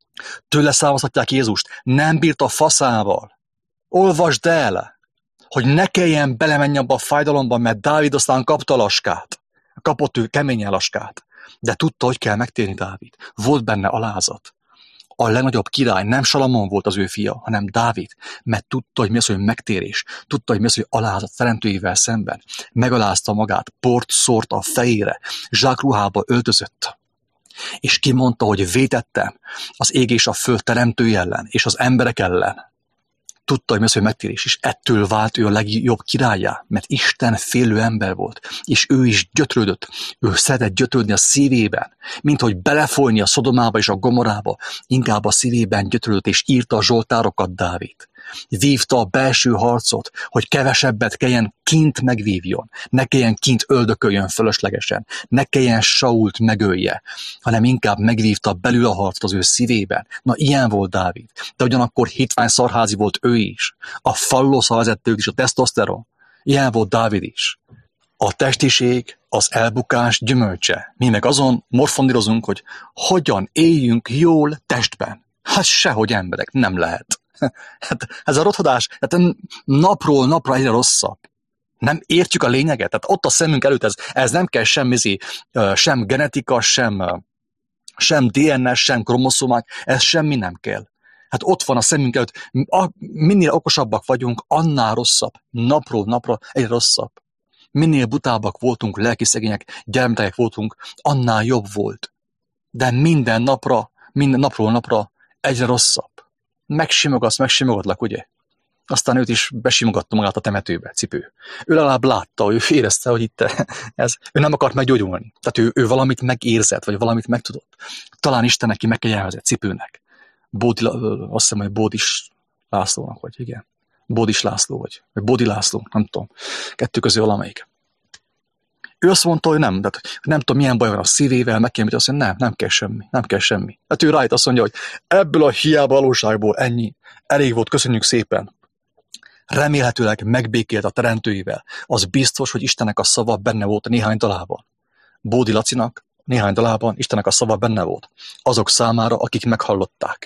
Tőle származhatják Jézust, nem bírt a faszával. Olvasd el, hogy ne kelljen belemenni abba a fájdalomba, mert Dávid aztán kapta laskát. Kapott ő keményen laskát. De tudta, hogy kell megtérni Dávid. Volt benne alázat. A legnagyobb király nem Salamon volt az ő fia, hanem Dávid, mert tudta, hogy mi az, hogy megtérés, tudta, hogy mi az, hogy alázat teremtőjével szemben. Megalázta magát, port szórt a fejére, zsákruhába öltözött. És kimondta, hogy vétettem az ég és a föld teremtője ellen, és az emberek ellen. Tudta, hogy mi az, hogy megtérés, és ettől vált ő a legjobb királlyá, mert Isten félő ember volt, és ő is gyötrődött, ő szeretett gyötrődni a szívében, mint hogy belefolyni a Szodomába és a Gomorába, inkább a szívében gyötrődött, és írta a zsoltárokat Dávid. Vívta a belső harcot, hogy kevesebbet kelljen kint megvívjon, ne kelljen kint öldököljön fölöslegesen, ne kelljen Sault megölje, hanem inkább megvívta belül a harcot az ő szívében. Na, ilyen volt Dávid, de ugyanakkor hitvány szarházi volt ő is, a fallosa vezette őt is, a tesztoszteron. Ilyen volt Dávid is. A testiség az elbukás gyümölcse. Mi meg azon morfondírozunk, hogy hogyan éljünk jól testben. Hát sehogy emberek, nem lehet. Hát ez a rothadás napról napra egyre rosszabb. Nem értjük a lényeget. Tehát ott a szemünk előtt ez nem kell sem genetika, sem DNS, sem kromoszomák, ez semmi nem kell. Hát ott van a szemünk előtt, minél okosabbak vagyunk, annál rosszabb. Napról napra egyre rosszabb. Minél butábbak voltunk, lelki szegények, gyermekek voltunk, annál jobb volt. De minden napról napra egyre rosszabb. Megsimogatlak, ugye? Aztán őt is besimogatta magát a temetőbe, cipő. Ő legalább látta, ő érezte, hogy itt ő nem akart meggyógyulni. Tehát ő valamit megérzett, vagy valamit megtudott. Talán Isten neki megkegyelmezett cipőnek. Azt hiszem, hogy Bódis Lászlónak, vagy igen. Bódis László, vagy Bódi László, nem tudom. Kettő közül valamelyik. Ő azt mondta, hogy nem tudom, milyen baj van a szívével, meg kell, hogy azt mondja, nem kell semmi. Hát ő rájött azt mondja, hogy ebből a hiába valóságból ennyi, elég volt, köszönjük szépen. Remélhetőleg megbékélt a teremtőivel. Az biztos, hogy Istennek a szava benne volt a néhány dalában. Bódi Lacinak néhány dalában Istennek a szava benne volt. Azok számára, akik meghallották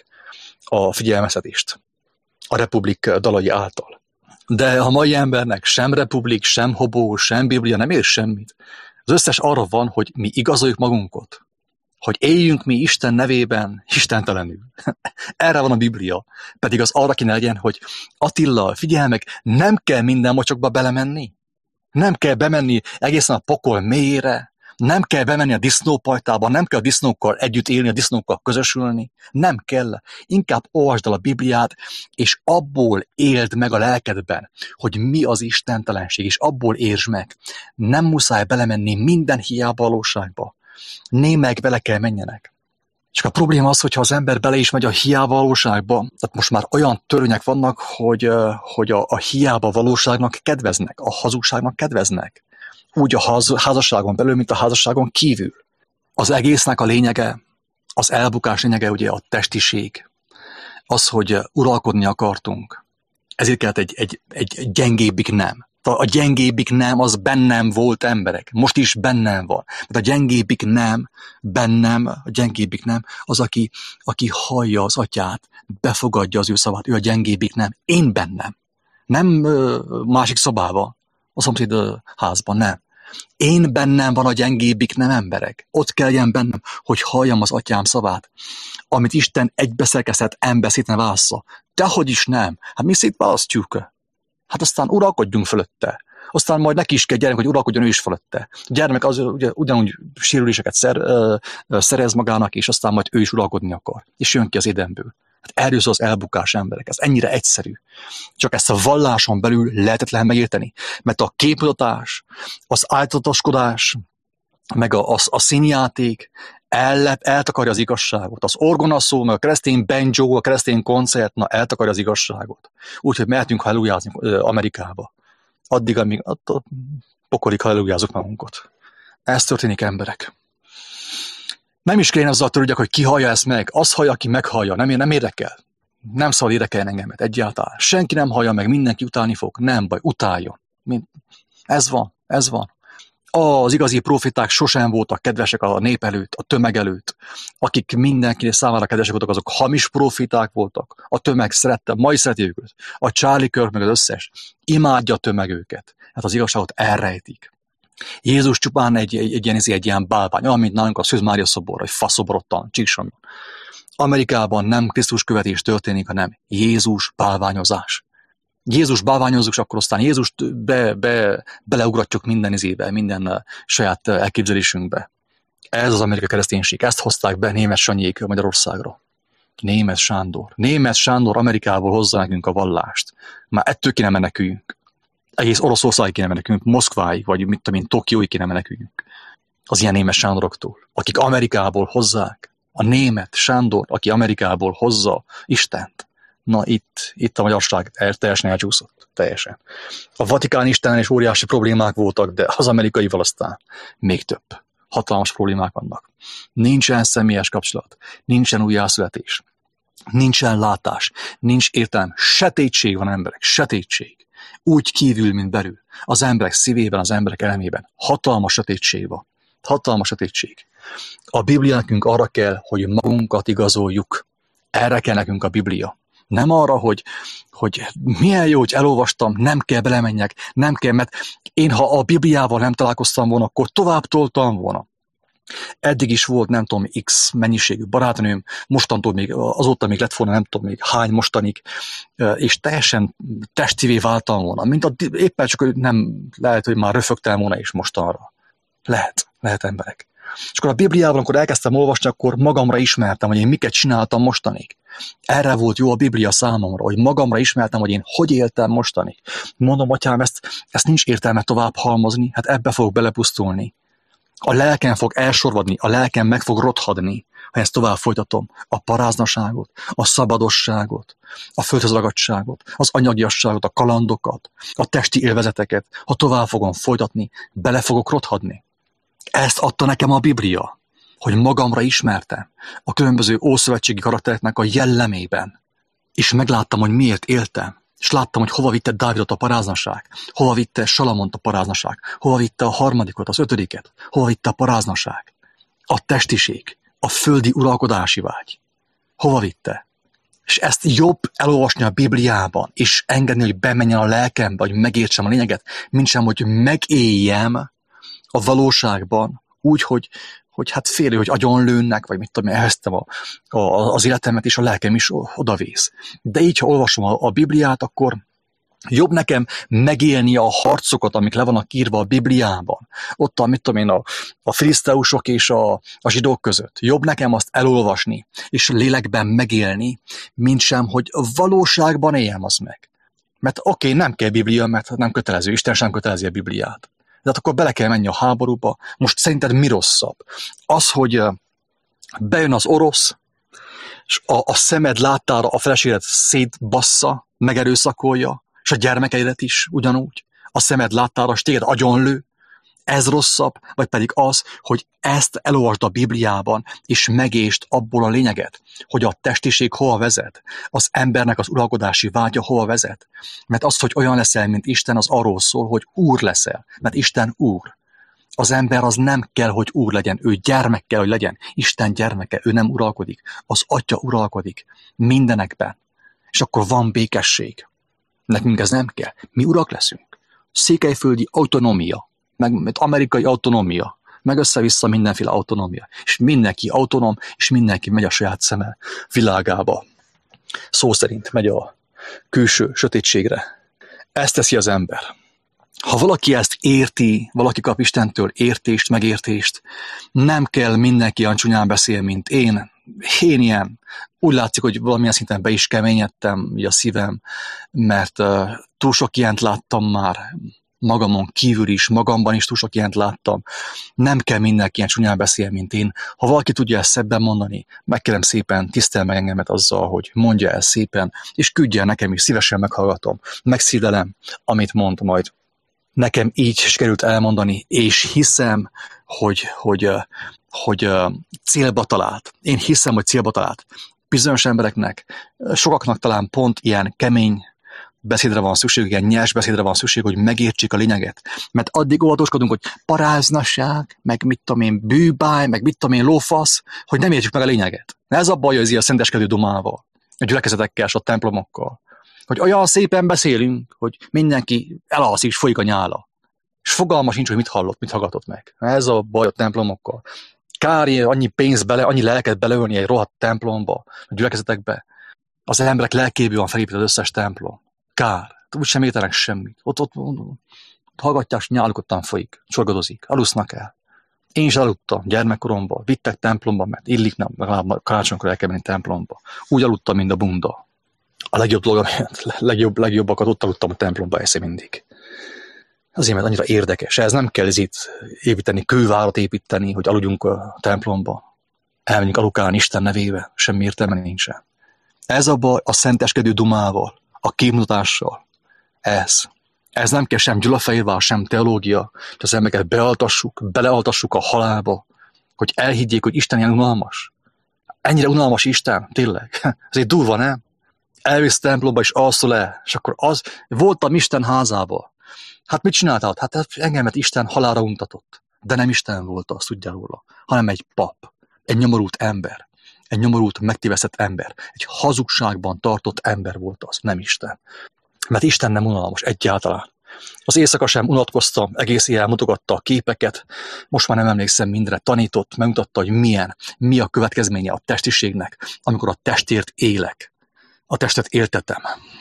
a figyelmeztetést a Republik dalai által. De a mai embernek sem Republik, sem Hobó, sem Biblia nem ér semmit. Az összes arra van, hogy mi igazoljuk magunkat. Hogy éljünk mi Isten nevében istentelenül. Erre van a Biblia. Pedig az arra kéne legyen, hogy Attila, figyelj meg, nem kell minden mocsokba belemenni. Nem kell bemenni egészen a pokol mélyére. Nem kell bemenni a disznópajtába, nem kell a disznókkal együtt élni, a disznókkal közösülni. Nem kell. Inkább olvasd el a Bibliát, és abból éld meg a lelkedben, hogy mi az istentelenség, és abból értsd meg. Nem muszáj belemenni minden hiába valóságba. Némelyek bele kell menjenek. És a probléma az, hogyha az ember bele is megy a hiába valóságba, tehát most már olyan törvények vannak, hogy a hiába valóságnak kedveznek, a hazugságnak kedveznek. Úgy a házasságon belül, mint a házasságon kívül. Az egésznek a lényege, az elbukás lényege ugye a testiség. Az, hogy uralkodni akartunk. Ezért kellett egy gyengébbik nem. A gyengébbik nem, az bennem volt, emberek. Most is bennem van. De a gyengébbik nem, bennem, a gyengébbik nem, az, aki hallja az atyát, befogadja az ő szavát. Ő a gyengébbik nem. Én bennem. Nem másik szobában, a szomszéd házban, nem. Én bennem van a gyengébbik nem, emberek. Ott kell legyen bennem, hogy halljam az atyám szavát. Amit Isten egybeszerkesztett, ember szét ne válassza. Dehogy is nem. Hát mi szétválasztjuk? Hát aztán uralkodjunk fölötte. Aztán majd neki is kell gyermek, hogy uralkodjon ő is fölötte. A gyermek az ugyanúgy sérüléseket szerez magának, és aztán majd ő is uralkodni akar. És jön ki az Édenből. Hát erről szól az elbukás, emberek. Ez ennyire egyszerű. Csak ezt a valláson belül lehetetlen megérteni. Mert a képmutatás, az általatoskodás, meg a színjáték eltakarja az igazságot. Az orgonaszó, meg a keresztény banjo, a keresztény koncert, eltakarja az igazságot. Úgyhogy mehetünk hallelujázni Amerikába. Addig, amíg a pokolig hallelujázzuk magunkat. Ez történik, emberek. Nem is kéne azzal törődjek, hogy ki hallja ezt meg. Az hallja, aki meghallja. Nem érdekel. Nem szabad érdekelni engemet egyáltalán. Senki nem hallja meg, mindenki utálni fog. Nem baj, utáljon. Ez van. Az igazi profiták sosem voltak kedvesek a nép előtt, a tömeg előtt. Akik mindenki számára kedvesek voltak, azok hamis profiták voltak. A tömeg szerette, mai szereti őket. A Charlie Kirk meg az összes. Imádja a tömeg őket. Hát az igazságot elrejtik. Jézus csupán egy ilyen bálvány, olyan, mint nálunk a Szűz Mária szobor, vagy faszoborottan, Csíksomjon. Amerikában nem Krisztus követés történik, hanem Jézus bálványozás. Jézus bálványozzuk, és akkor aztán Jézust beleugratjuk minden izébe, minden saját elképzelésünkbe. Ez az amerikai kereszténység. Ezt hozták be Németh Sanyék Magyarországra. Németh Sándor. Németh Sándor Amerikából hozza nekünk a vallást. Már ettől kéne meneküljünk. Egész Oroszországig kéne meneküljünk, Moszkváig, vagy mit tudom én, Tokióig kéne meneküljünk. Az ilyen Németh Sándoroktól, akik Amerikából hozzák. A Németh Sándor, aki Amerikából hozza Istent. Na itt a magyarság teljesen elcsúszott. Teljesen. A Vatikán istenen is óriási problémák voltak, de az amerikaival aztán még több. Hatalmas problémák vannak. Nincsen személyes kapcsolat, nincsen újjászületés, nincsen látás, nincs értelem. Sötétség van, emberek, sötétség. Úgy kívül, mint belül. Az emberek szívében, az emberek elmében. Hatalmas sötétség van. Hatalmas sötétség. A Biblia nekünk arra kell, hogy magunkat igazoljuk. Erre kell nekünk a Biblia. Nem arra, hogy milyen jó, hogy elolvastam, nem kell belemenjek, nem kell, mert én, ha a Bibliával nem találkoztam volna, akkor tovább toltam volna. Eddig is volt, nem tudom, X mennyiségű barátnőm, mostantól még, azóta még lett volna, nem tudom még hány mostanig, és teljesen testivé váltam volna, mint éppen csak nem lehet, hogy már röfögtem volna is mostanra. Lehet emberek. És akkor a Bibliában, amikor elkezdtem olvasni, akkor magamra ismertem, hogy én miket csináltam mostanig. Erre volt jó a Biblia számomra, hogy magamra ismertem, hogy én hogy éltem mostanig. Mondom, atyám, ezt nincs értelme tovább halmozni, hát ebbe fogok belepusztulni. A lelkem fog elsorvadni, a lelkem meg fog rothadni, ha ezt tovább folytatom. A paráznaságot, a szabadosságot, a földhöz ragadtságot, az anyagiasságot, a kalandokat, a testi élvezeteket, ha tovább fogom folytatni, bele fogok rothadni. Ezt adta nekem a Biblia, hogy magamra ismertem a különböző ószövetségi karaktereknek a jellemében, és megláttam, hogy miért éltem, és láttam, hogy hova vitte Dávidot a paráznaság, hova vitte Salamont a paráznaság, hova vitte a harmadikot, az ötödiket, hova vitte a paráznaság, a testiség, a földi uralkodási vágy, hova vitte. És ezt jobb elolvasni a Bibliában, és engedni, hogy bemenjen a lelkembe, hogy megértsem a lényeget, mintsem, hogy megéljem a valóságban úgy, hogy hát félő, hogy agyonlőnnek, vagy mit tudom, elheztem az életemet, és a lelkem is odavész. De így, ha olvasom a Bibliát, akkor jobb nekem megélni a harcokat, amik le vannak írva a Bibliában. Ott mit tudom én, a filiszteusok és a zsidók között. Jobb nekem azt elolvasni, és lélekben megélni, mint sem, hogy valóságban éljem azt meg. Mert oké, nem kell Biblia, mert nem kötelező, Isten sem kötelezi a Bibliát. De hát akkor bele kell menni a háborúba. Most szerinted mi rosszabb? Az, hogy bejön az orosz, és a szemed láttára a feleségedet szétbassza, megerőszakolja, és a gyermekeidet is ugyanúgy. A szemed láttára, és téged agyonlő. Ez rosszabb, vagy pedig az, hogy ezt elolvasd a Bibliában, és megést abból a lényeget, hogy a testiség hova vezet, az embernek az uralkodási vágya hova vezet. Mert az, hogy olyan leszel, mint Isten, az arról szól, hogy úr leszel, mert Isten úr. Az ember az nem kell, hogy úr legyen, ő gyermek kell, hogy legyen. Isten gyermeke, ő nem uralkodik, az atya uralkodik mindenekben. És akkor van békesség. Nekünk ez nem kell. Mi urak leszünk. Székelyföldi autonómia, meg amerikai autonómia, meg össze-vissza mindenféle autonómia. És mindenki autonóm, és mindenki megy a saját szeme világába. Szó szerint megy a külső sötétségre. Ezt teszi az ember. Ha valaki ezt érti, valaki kap Istentől értést, megértést, nem kell mindenki olyan csúnyán beszél, mint én. Én ilyen. Úgy látszik, hogy valamilyen szinten be is keményedtem a szívem, mert túl sok ilyent láttam már, magamon kívül is, magamban is túl sok ilyent láttam. Nem kell mindenki ilyen csúnyán beszél, mint én. Ha valaki tudja ezt szebben mondani, megkérem szépen, tisztel meg engemet azzal, hogy mondja el szépen, és küldje el nekem is, szívesen meghallgatom, megszívlelem, amit mond majd. Nekem így sikerült elmondani, és hiszem, hogy célba talált. Én hiszem, hogy célba talált. Bizonyos embereknek, sokaknak talán pont ilyen kemény beszédre van szükség, ilyen nyers beszédre van szükség, hogy megértsék a lényeget. Mert addig óvatoskodunk, hogy paráznaság, meg mit tudom én, bűbáj, meg mit tudom én, lófasz, hogy nem értjük meg a lényeget. Ez a baj az ilyen szenteskedő domával, a gyülekezetekkel és a templomokkal. Hogy olyan szépen beszélünk, hogy mindenki elalszik, és folyik a nyála. És fogalma sincs, hogy mit hallott, mit hallgatott meg. Ez a baj a templomokkal. kár annyi pénz bele, annyi lelket beleölni egy rohadt templomba, a gyülekezetekbe. Az emberek lelkéből van felépített az összes templom. Kár. Úgy sem értenek semmit. Ott hallgatják, és nyáluk ottan folyik, csorgadozik, alusznak el. Én is aludtam gyermekkoromban, vittek templomba, mert illik, nem, karácsonykor el kell menni templomba. Úgy aludtam, mint a bunda. A legjobb dolog, legjobbakat ott aludtam a templomba, eszi mindig. Azért, mert annyira érdekes. Ez nem kell itt építeni, kővárat építeni, hogy aludjunk a templomba. Elmenjünk alukálni Isten nevébe, semmi értelme nincsen. Ez a baj a szenteskedő dumával, a képmutatással. Ez nem kell sem gyulafehérvár, sem teológia, hogy az embereket belealtassuk a halálba, hogy elhiggyék, hogy Isten ilyen unalmas. Ennyire unalmas Isten, tényleg. Ez egy durva, nem? Elvész templomba és alszol el, és akkor voltam Isten házába. Hát mit csináltál? Hát engemet Isten halálra untatott. De nem Isten volt az, tudjál róla, hanem egy pap, egy nyomorult ember, egy nyomorult, megtévesztett ember, egy hazugságban tartott ember volt az, nem Isten. Mert Isten nem unalmas egyáltalán. Az éjszaka sem unatkoztam, egész éjjel mutogatta a képeket, most már nem emlékszem mindre, tanított, megmutatta, hogy mi a következménye a testiségnek, amikor a testért élek. A testet éltetem.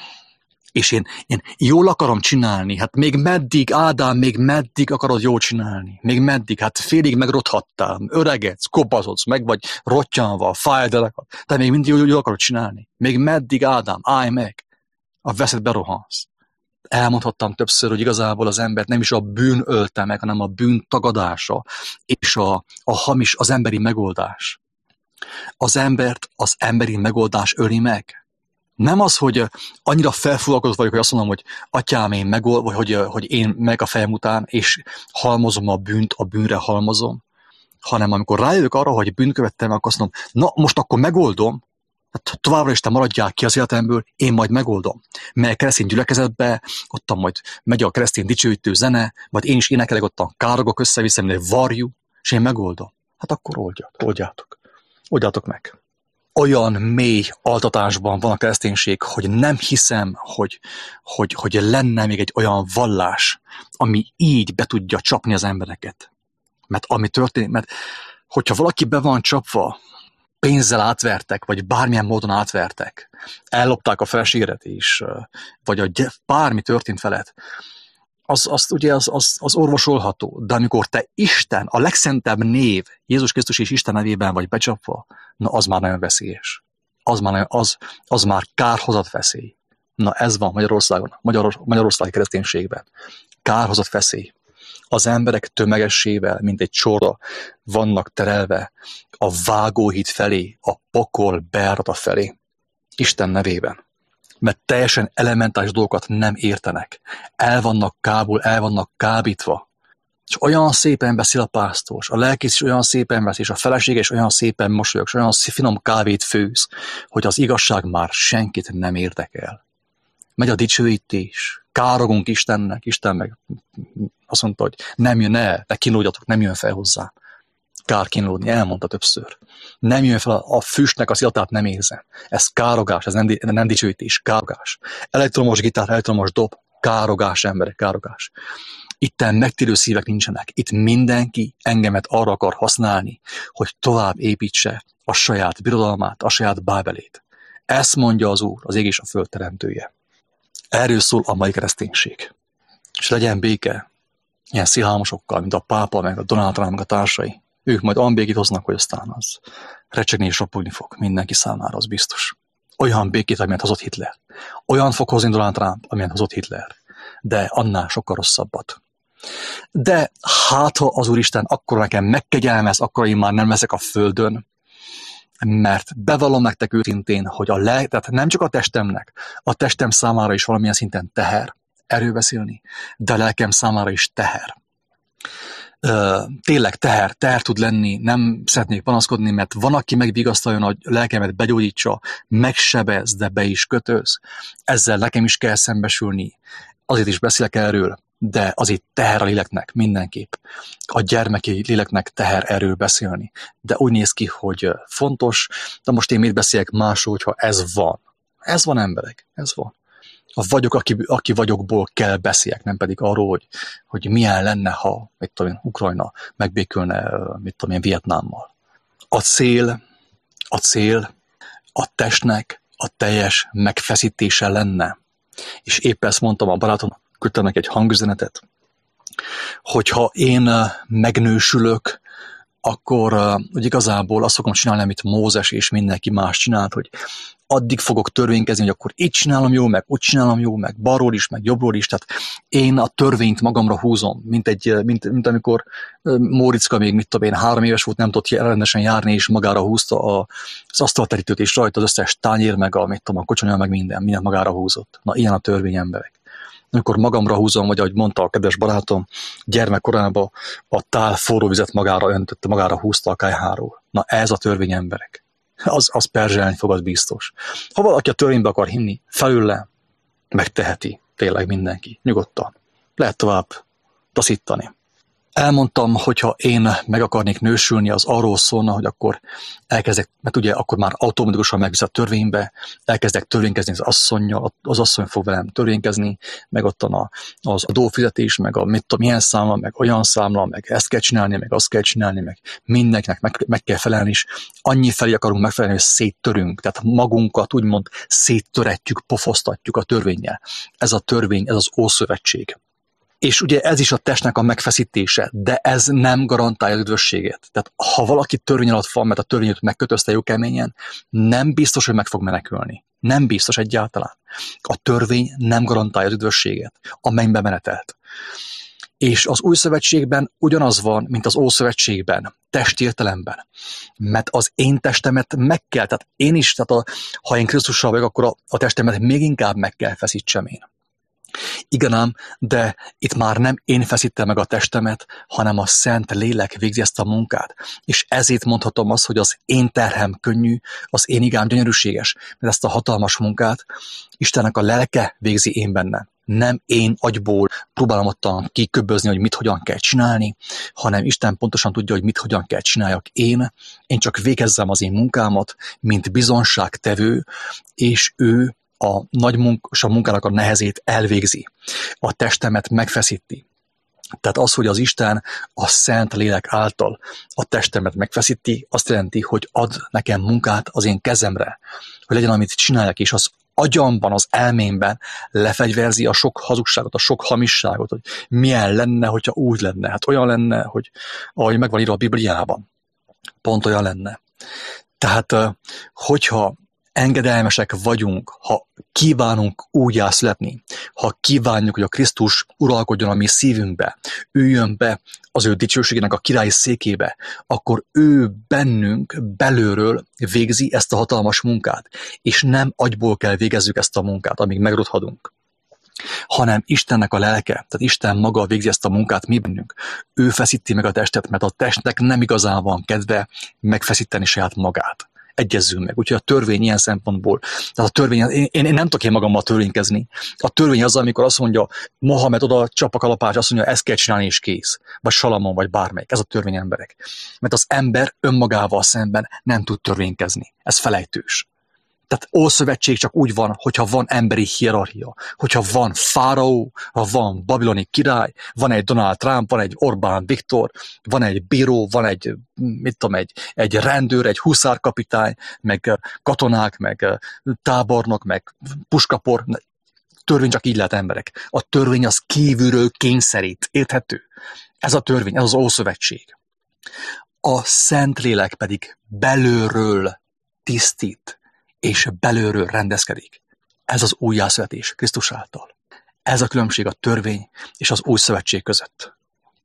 És én jól akarom csinálni, hát még meddig, Ádám, még meddig akarod jól csinálni? Még meddig? Hát félig megrothattál, öregedsz, kopazodsz, meg vagy rottyanva, fájdalakat, de még mindig jól akarod csinálni. Még meddig, Ádám, állj meg, a veszed berohansz. Elmondhattam többször, hogy igazából az embert nem is a bűn ölte meg, hanem a bűn tagadása, és a hamis, az emberi megoldás. Az embert az emberi megoldás öli meg. Nem az, hogy annyira felfoglalkozott vagyok, hogy azt mondom, hogy atyám, hogy én meg a fejem után, és halmozom a bűnt, a bűnre halmozom, hanem amikor rájövök arra, hogy bűnt követtem, akkor azt mondom, na most akkor megoldom, hát továbbra is te maradjál ki az életemből, én majd megoldom. Mely keresztény gyülekezetbe, ottan majd megy a keresztény dicsőítő zene, majd én is énekelek, ottan károgok össze-vissza, mint egy varjú, és én megoldom. Hát akkor oldjátok meg. Olyan mély altatásban van a kereszténység, hogy nem hiszem, hogy lenne még egy olyan vallás, ami így be tudja csapni az embereket. Mert ami történik, mert hogyha valaki be van csapva, pénzzel átvertek, vagy bármilyen módon átvertek, ellopták a feleségedet is, vagy bármi történt veled, az orvosolható. De amikor te Isten, a legszentebb név, Jézus Krisztus és Isten nevében vagy becsapva, na az már nagyon veszélyes. Az már kárhozat veszély. Na ez van Magyarországon, Magyarországi kereszténységben. Kárhozat veszély. Az emberek tömegessével, mint egy csorda vannak terelve a vágóhíd felé, a pokol beárata felé. Isten nevében. Mert teljesen elementális dolgokat nem értenek. El vannak kábítva. És olyan szépen beszél a pásztor, a lelkész is olyan szépen beszél, és a felesége is olyan szépen mosolyog, és olyan finom kávét főz, hogy az igazság már senkit nem érdekel. Megy a dicsőítés, károgunk Istennek, Isten meg azt mondta, hogy nem jön el, ne kínlódjatok, nem jön fel hozzám. Kár kínlódni, elmondta többször. Nem jön fel a füstnek az illatát, nem érzem. Ez károgás, ez nem dicsőítés, károgás. Elektromos gitár, elektromos dob, károgás emberek, károgás. Itten megtérő szívek nincsenek. Itt mindenki engemet arra akar használni, hogy tovább építse a saját birodalmát, a saját bábelét. Ezt mondja az Úr, az ég és a föld teremtője. Erről szól a mai kereszténység. És legyen béke ilyen szélhámosokkal, mint a pápa, meg a Donald Trump, meg a társai. Ők majd olyan békét hoznak, hogy aztán az recsegni és ropogni fog mindenki számára, az biztos. Olyan békét, amilyen hozott Hitler. Olyan fog hozni Donald Trump, amilyen hozott Hitler. De annál sokkal rosszabbat. De hát, ha az Úristen akkor nekem megkegyelmez, akkor én már nem leszek a földön, mert bevallom nektek őszintén, hogy tehát nem csak a testem számára is valamilyen szinten teher, erről beszélni, de a lelkem számára is teher. Tényleg teher tud lenni, nem szeretnék panaszkodni, mert van, aki megvigasztaljon, hogy a lelkemet begyógyítsa, megsebez, de be is kötöz. Ezzel nekem is kell szembesülni. Azért is beszélek erről, de azért teher a léleknek mindenképp. A gyermeki léleknek teher erről beszélni. De úgy néz ki, hogy fontos, de most én mit beszélek máshogy, ha ez van. Ez van, emberek, ez van. A vagyok, aki vagyokból kell beszéljek, nem pedig arról, hogy milyen lenne, ha, Ukrajna megbékülne, Vietnámmal. a cél a testnek a teljes megfeszítése lenne. És épp ezt mondtam a barátomnak, küldtem neki egy hangüzenetet, hogyha én megnősülök, akkor hogy igazából azt fogom csinálni, amit Mózes és mindenki más csinált, hogy addig fogok törvénykezni, hogy akkor így csinálom jó, meg úgy csinálom jó, meg balról is, meg jobbról is. Tehát én a törvényt magamra húzom, mint amikor Móriczka még, 3 éves volt, nem tudott rendesen járni, és magára húzta az asztalterítőt, és rajta az összes tányér, meg a kocsonya, meg mindent magára húzott. Na, ilyen a törvény, emberek. Amikor magamra húzom, vagy ahogy mondta a kedves barátom, gyermekkorában a tál forró vizet magára öntötte, magára húzta a kályháról. Na, ez a törvény, emberek. Az perzselni fog, az biztos. Ha valaki a törvénybe akar hinni, felül megteheti tényleg mindenki, nyugodtan. Lehet tovább taszítani. Elmondtam, hogyha én meg akarnék nősülni, az arról szólna, hogy akkor elkezdek, mert ugye akkor már automatikusan megvisz a törvénybe, elkezdek törvénykezni az asszonnyal, az asszony fog velem törvénykezni, meg ottan az adófizetés, meg milyen számla, meg olyan számla, meg ezt kell csinálni, meg azt kell csinálni, meg mindenkinek meg kell felelni, és annyi felé akarunk megfelelni, hogy széttörünk, tehát magunkat úgymond széttöretjük, pofosztatjuk a törvénnyel. Ez a törvény, ez az Ószövetség. És ugye ez is a testnek a megfeszítése, de ez nem garantálja az üdvösséget. Tehát ha valaki törvény alatt van, mert a törvényt megkötözte jó keményen, nem biztos, hogy meg fog menekülni. Nem biztos egyáltalán. A törvény nem garantálja az üdvösséget, a mennybe menetelt. És az Új Szövetségben ugyanaz van, mint az Ószövetségben, testi értelemben. Mert az én testemet meg kell, tehát én is, tehát ha én Krisztussal vagyok, akkor a testemet még inkább meg kell feszítsem én. Igen ám, de itt már nem én feszítem meg a testemet, hanem a Szent Lélek végzi ezt a munkát. És ezért mondhatom azt, hogy az én terhem könnyű, az én igám gyönyörűséges, mert ezt a hatalmas munkát Istennek a lelke végzi én bennem. Nem én agyból próbálom ottan kiköbözni, hogy mit hogyan kell csinálni, hanem Isten pontosan tudja, hogy mit hogyan kell csináljak én. Én csak végezzem az én munkámat, mint bizonságtevő, és ő a munkának a nehezét elvégzi. A testemet megfeszíti. Tehát az, hogy az Isten a Szent Lélek által a testemet megfeszíti, azt jelenti, hogy ad nekem munkát az én kezemre, hogy legyen, amit csináljak, és az agyamban, az elmémben lefegyverzi a sok hazugságot, a sok hamisságot, hogy milyen lenne, hogyha úgy lenne. Hát olyan lenne, hogy ahogy megvan írva a Bibliában, pont olyan lenne. Tehát, hogyha engedelmesek vagyunk, ha kívánunk újjászületni, ha kívánjuk, hogy a Krisztus uralkodjon a mi szívünkbe, üljön be az ő dicsőségének a királyi székébe, akkor ő bennünk belülről végzi ezt a hatalmas munkát, és nem agyból kell végezzük ezt a munkát, amíg megrothadunk, hanem Istennek a lelke, tehát Isten maga végzi ezt a munkát mi bennünk. Ő feszíti meg a testet, mert a testnek nem igazán van kedve megfeszíteni saját magát. Egyezzünk meg. Úgyhogy a törvény ilyen szempontból, tehát a törvény, én nem tudok én magammal törvénykezni. A törvény az, amikor azt mondja, Mohamed oda csap a kalapács, azt mondja, ezt kell csinálni és kész. Vagy Salamon, vagy bármelyik. Ez a törvény, emberek. Mert az ember önmagával szemben nem tud törvénykezni. Ez felejtős. Tehát Ószövetség csak úgy van, hogyha van emberi hierarchia, hogyha van fáraó, ha van babiloni király, van egy Donald Trump, van egy Orbán Viktor, van egy bíró, van egy, egy rendőr, egy huszárkapitány, meg katonák, meg tábornok, meg puskapor. Törvény csak így lehet, emberek. A törvény az kívülről kényszerít. Érthető? Ez a törvény, ez az Ószövetség. A Szentlélek pedig belülről tisztít, és belülről rendezkedik. Ez az újjászületés Krisztus által. Ez a különbség a törvény és az új szövetség között.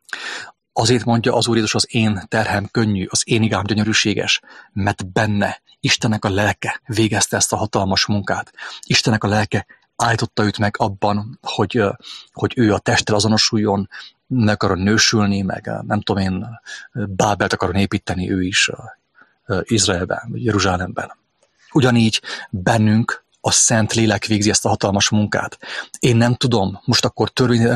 Azért mondja az Úr Jézus, az én terhem könnyű, az én igám gyönyörűséges, mert benne Istennek a lelke végezte ezt a hatalmas munkát. Istennek a lelke állította őt meg abban, hogy ő a testtel azonosuljon, meg akar nősülni, meg nem tudom én, Bábelt akar építeni ő is Izraelben, Jeruzsálemben. Ugyanígy bennünk a Szent Lélek végzi ezt a hatalmas munkát. Én nem tudom, most akkor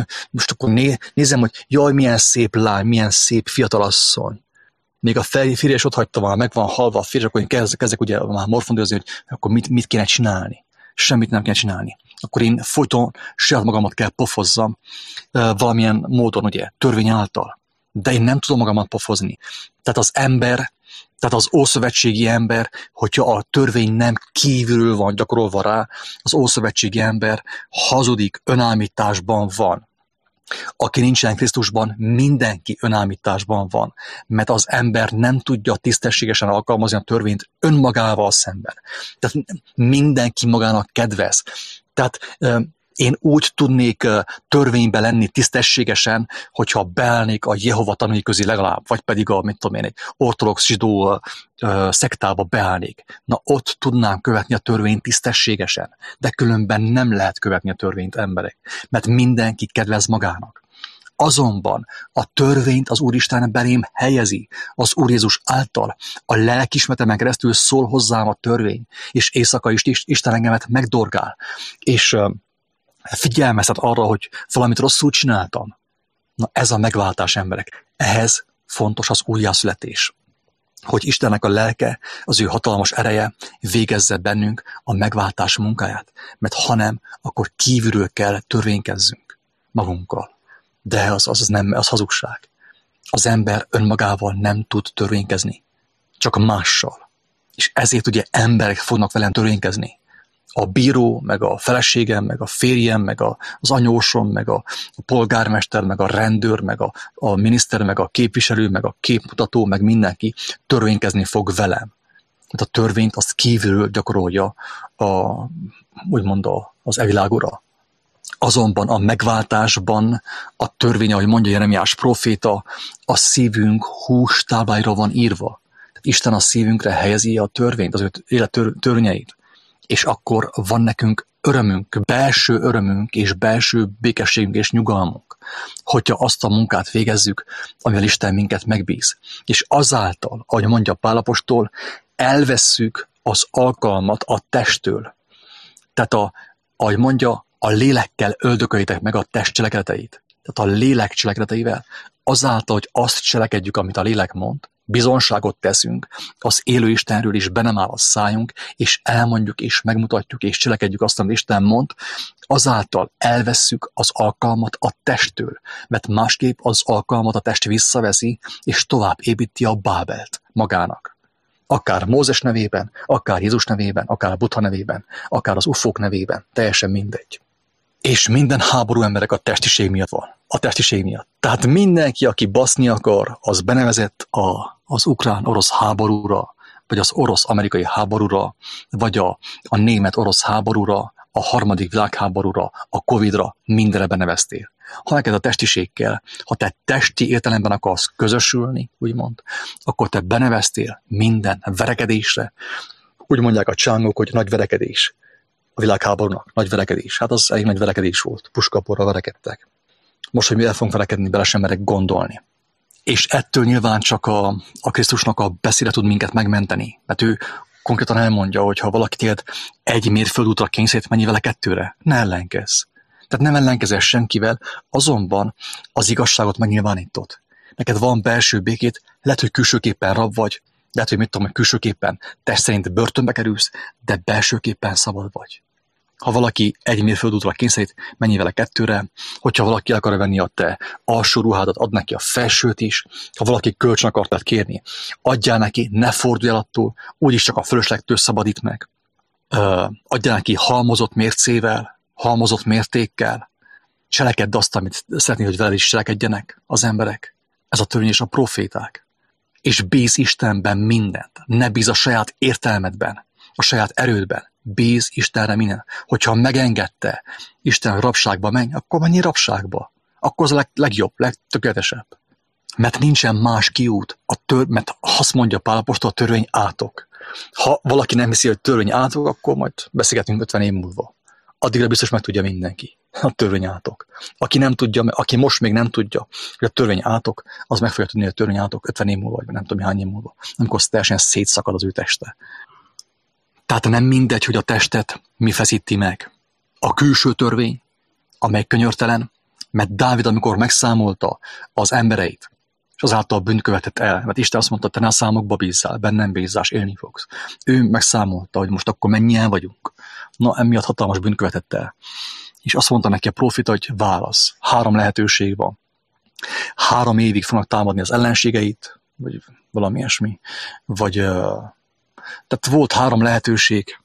nézem, hogy jaj, milyen szép lány, milyen szép fiatalasszony. Még a férje is ott hagyta volna, meg van halva a férje, akkor én kezdek ugye már morfondírozni, hogy akkor mit kéne csinálni. Semmit nem kéne csinálni. Akkor én folyton saját magamat kell pofozzam valamilyen módon, ugye, törvény által. de én nem tudom magamat pofozni. Tehát az ember, tehát az ószövetségi ember, hogyha a törvény nem kívülről van gyakorolva rá, az ószövetségi ember hazudik, önállításban van. Aki nincsen Krisztusban, mindenki önállításban van, mert az ember nem tudja tisztességesen alkalmazni a törvényt önmagával szemben. Tehát mindenki magának kedvez. Tehát én úgy tudnék törvénybe lenni tisztességesen, hogyha beállnék a Jehova tanúi közé legalább, vagy pedig egy ortodox zsidó szektába beállnék. Na ott tudnám követni a törvényt tisztességesen, de különben nem lehet követni a törvényt emberek, mert mindenki kedvez magának. Azonban a törvényt az Úristen belém helyezi, az Úr Jézus által, a lelkismeretemen keresztül szól hozzám a törvény, és éjszaka is Isten engemet megdorgál, és figyelmeztet arra, hogy valamit rosszul csináltam. Na ez a megváltás, emberek. Ehhez fontos az újjászületés. Hogy Istennek a lelke, az ő hatalmas ereje végezze bennünk a megváltás munkáját. Mert ha nem, akkor kívülről kell törvénykezzünk magunkkal. De az hazugság. Az ember önmagával nem tud törvénykezni. Csak mással. És ezért ugye emberek fognak velem törvénykezni. A bíró, meg a feleségem, meg a férjem, meg az anyósom, meg a polgármester, meg a rendőr, meg a miniszter, meg a képviselő, meg a képmutató, meg mindenki törvénykezni fog velem. Tehát a törvényt azt kívülről gyakorolja az evilág ura. Azonban a megváltásban a törvény, ahogy mondja Jeremiás próféta, a szívünk hústálváira van írva. Tehát Isten a szívünkre helyezi a törvényt, az ő élet törvényeit. És akkor van nekünk belső örömünk és belső békességünk és nyugalmunk, hogyha azt a munkát végezzük, amivel Isten minket megbíz. És azáltal, ahogy mondja Pál apostol, elvesszük az alkalmat a testtől. Tehát ahogy mondja, a lélekkel öldököljétek meg a test cselekedeteit. Tehát a lélek cselekedeteivel, azáltal, hogy azt cselekedjük, amit a lélek mond, bizonságot teszünk, az élő Istenről is be nem áll a szájunk, és elmondjuk, és megmutatjuk, és cselekedjük azt, amit Isten mond, azáltal elvesszük az alkalmat a testtől, mert másképp az alkalmat a test visszaveszi, és tovább építi a Bábelt magának. Akár Mózes nevében, akár Jézus nevében, akár Buddha nevében, akár az ufók nevében, teljesen mindegy. És minden háború emberek a testiség miatt van. A testiség miatt. Tehát mindenki, aki baszni akar, az benevezett az ukrán-orosz háborúra, vagy az orosz-amerikai háborúra, vagy a német-orosz háborúra, a harmadik világháborúra, a Covid-ra, mindenre beneveztél. Ha neked a testiség kell, ha te testi értelemben akarsz közösülni, úgymond, akkor te beneveztél minden verekedésre. Úgy mondják a csángók, hogy nagy verekedés. A világháborúnak nagy verekedés. Hát az egy nagy verekedés volt. Puskaporra verekedtek. Most, hogy mi el fogunk verekedni, bele sem merek gondolni. És ettől nyilván csak a Krisztusnak a beszéde tud minket megmenteni. Mert ő konkrétan elmondja, hogy ha valaki téged egy mérföldútra kényszerít, menj vele kettőre. Ne ellenkezz. Tehát nem ellenkezel senkivel, azonban az igazságot megnyilvánítod. Neked van belső békét, lehet, hogy külsőképpen rab vagy, lehet, hogy külsőképpen test szerint börtönbe kerülsz, de belsőképpen szabad vagy. Ha valaki egy mérföldútra kényszerít, menj vele kettőre, hogyha valaki el akar venni a te alsó ruhádat, add neki a felsőt is, ha valaki kölcsön akart tőled kérni, adjál neki, ne fordulj el attól, úgyis csak a fölöslegtől szabadít meg. Adjál neki halmozott mércével, halmozott mértékkel, cselekedj azt, amit szeretnéd, hogy veled is cselekedjenek az emberek. Ez a törvény és a proféták. És bíz Istenben mindent. Ne bíz a saját értelmedben, a saját erődben. Bíz Istenre minden. Hogyha megengedte Isten rabságba menj, akkor menj rabságba. Akkor az a legjobb, legtökéletesebb. Mert nincsen más kiút. Mert azt mondja Pál apostol, a törvény átok. Ha valaki nem hiszi, hogy törvény átok, akkor majd beszélgetünk 50 év múlva. Addigra biztos meg tudja mindenki. A törvény átok. Aki nem tudja, aki most még nem tudja, hogy a törvény átok, az meg fogja tudni, hogy a törvény átok 50 év múlva, vagy nem tudom hány év múlva. Amikor teljesen szétszakad az ő teste. Tehát nem mindegy, hogy a testet mi feszíti meg. A külső törvény, amely könyörtelen, mert Dávid, amikor megszámolta az embereit, és azáltal bűnt követett el, mert Isten azt mondta, te ne a számokba bízzál, bennem bízzás, élni fogsz. Ő megszámolta, hogy most akkor mennyien vagyunk. Na, emiatt hatalmas bűnt követett el. És azt mondta neki a profita, hogy válasz. 3 lehetőség van. 3 évig fognak támadni az ellenségeit, vagy valami ilyesmi, tehát volt 3 lehetőség,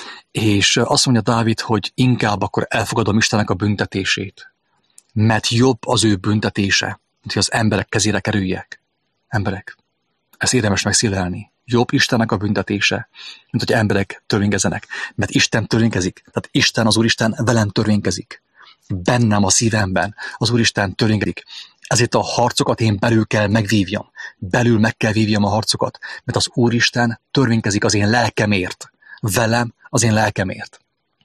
és azt mondja Dávid, hogy inkább akkor elfogadom Istennek a büntetését, mert jobb az ő büntetése, mint hogy az emberek kezére kerüljek. Emberek, ezt érdemes megszívlelni. Jobb Istennek a büntetése, mint hogy emberek törvénykezzenek. Mert Isten törvénykezik. Tehát Isten, az Úristen velem törvénykezik. Bennem, a szívemben az Úristen törvénykezik. Ezért a harcokat én belül kell megvívjam. Belül meg kell vívjam a harcokat. Mert az Úristen törvénykezik az én lelkemért. Velem az én lelkemért.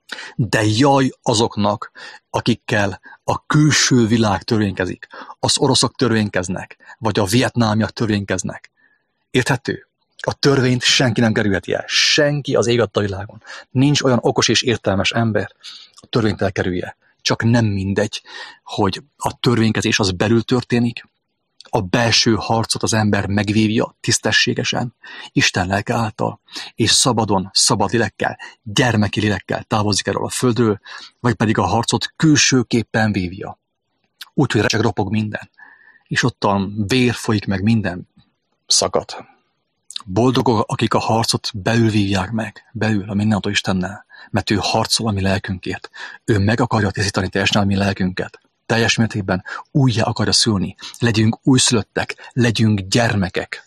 De jaj azoknak, akikkel a külső világ törvénykezik. Az oroszok törvénykeznek, vagy a vietnámiak törvénykeznek. Érthető? A törvényt senki nem kerülheti el. Senki az ég adta világon. Nincs olyan okos és értelmes ember, a törvényt elkerülje. Csak nem mindegy, hogy a törvénykezés az belül történik, a belső harcot az ember megvívja tisztességesen, Isten lelke által, és szabadon, szabad lélekkel, gyermeki lélekkel távozik erről a földről, vagy pedig a harcot külsőképpen vívja. Úgyhogy recseg ropog minden, és ottan vér folyik meg, minden szakad. Boldogok, akik a harcot belül vívják meg, belül a mindenható Istennel, mert ő harcol a mi lelkünkért. Ő meg akarja tisztítani teljesen a mi lelkünket. Teljes mértékben újjá akarja szülni. Legyünk újszülöttek, legyünk gyermekek.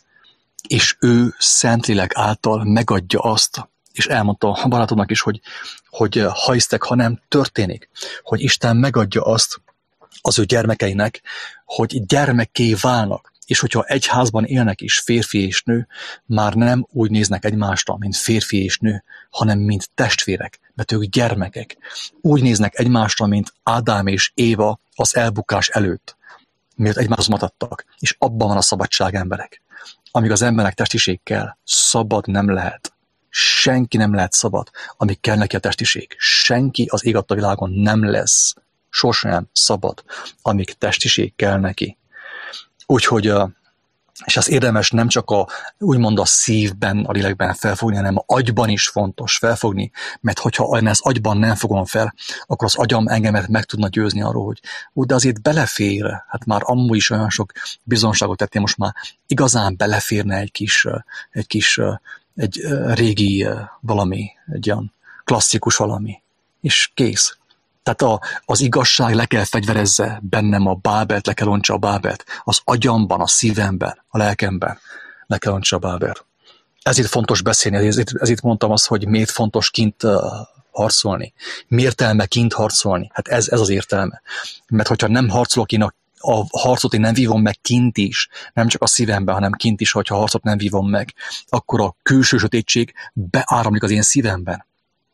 És ő Szentlélek által megadja azt, és elmondta a barátomnak is, hogy ha hisztek, ha nem, történik. Hogy Isten megadja azt az ő gyermekeinek, hogy gyermekké válnak. És hogyha egy házban élnek is férfi és nő, már nem úgy néznek egymásra, mint férfi és nő, hanem mint testvérek, mert ők gyermekek. Úgy néznek egymásra, mint Ádám és Éva az elbukás előtt, miért egymáshoz matadtak. És abban van a szabadság, emberek. Amíg az embernek testiség kell, szabad nem lehet. Senki nem lehet szabad, amíg kell neki a testiség. Senki az ég adta világon nem lesz sosem szabad, amíg testiség kell neki. Úgyhogy, és ez érdemes nem csak úgymond a szívben, a lélekben felfogni, hanem a agyban is fontos felfogni, mert hogyha én ezt agyban nem fogom fel, akkor az agyam engemet meg tudna győzni arról, hogy de azért belefér, hát már amúgy is olyan sok bizonságot tettél, most már igazán beleférne egy régi valami, egy olyan klasszikus valami, és kész. Tehát az igazság le kell fegyverezze bennem a Bábelt, le kell ontsa a Bábelt. Az agyamban, a szívemben, a lelkemben le kell ontsa a Bábelt. Ezért fontos beszélni, ezért mondtam azt, hogy miért fontos kint harcolni. Mi értelme kint harcolni? Hát ez az értelme. Mert hogyha nem harcolok, én a harcot én nem vívom meg kint is, nem csak a szívemben, hanem kint is, hogyha a harcot nem vívom meg, akkor a külső sötétség beáramlik az én szívemben.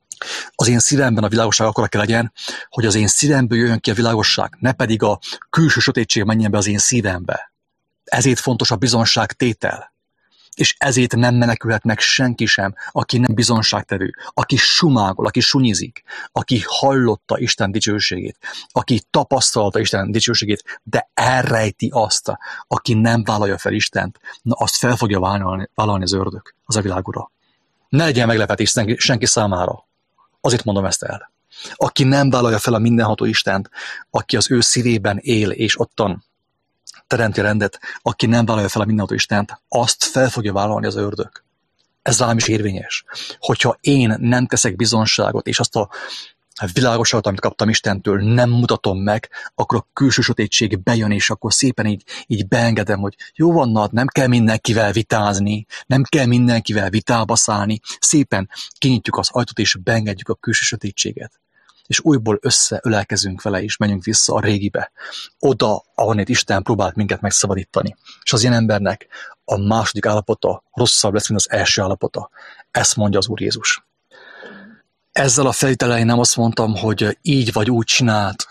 Az én szívemben a világosság akkora kell legyen, hogy az én szívemből jöjjön ki a világosság, ne pedig a külső sötétség menjen be az én szívembe. Ezért fontos a bizonságtétel. És ezért nem menekülhet meg senki sem, aki nem bizonságtevő, aki sumágol, aki sunyizik, aki hallotta Isten dicsőségét, aki tapasztalta Isten dicsőségét, de elrejti azt, aki nem vállalja fel Istent, na azt fel fogja vállalni az ördög, az a világura. Ne legyen meglepetés senki számára. Azért mondom ezt el. Aki nem vállalja fel a mindenható Istent, aki az ő szívében él, és ottan teremti rendet, aki nem vállalja fel a mindenható Istent, azt fel fogja vállalni az ördög. Ez rám is érvényes. Hogyha én nem teszek bizonságot, és azt a világosságot, amit kaptam Istentől, nem mutatom meg, akkor a külső sötétség bejön, és akkor szépen így beengedem, hogy jó van, nem kell mindenkivel vitázni, nem kell mindenkivel vitába szállni, szépen kinyitjuk az ajtót, és beengedjük a külső sötétséget. És újból összeölelkezünk vele, és menjünk vissza a régibe. Oda, ahonnét Isten próbált minket megszabadítani. És az ilyen embernek a második állapota rosszabb lesz, mint az első állapota. Ezt mondja az Úr Jézus. Ezzel a feltétellel én nem azt mondtam, hogy így vagy úgy csinált.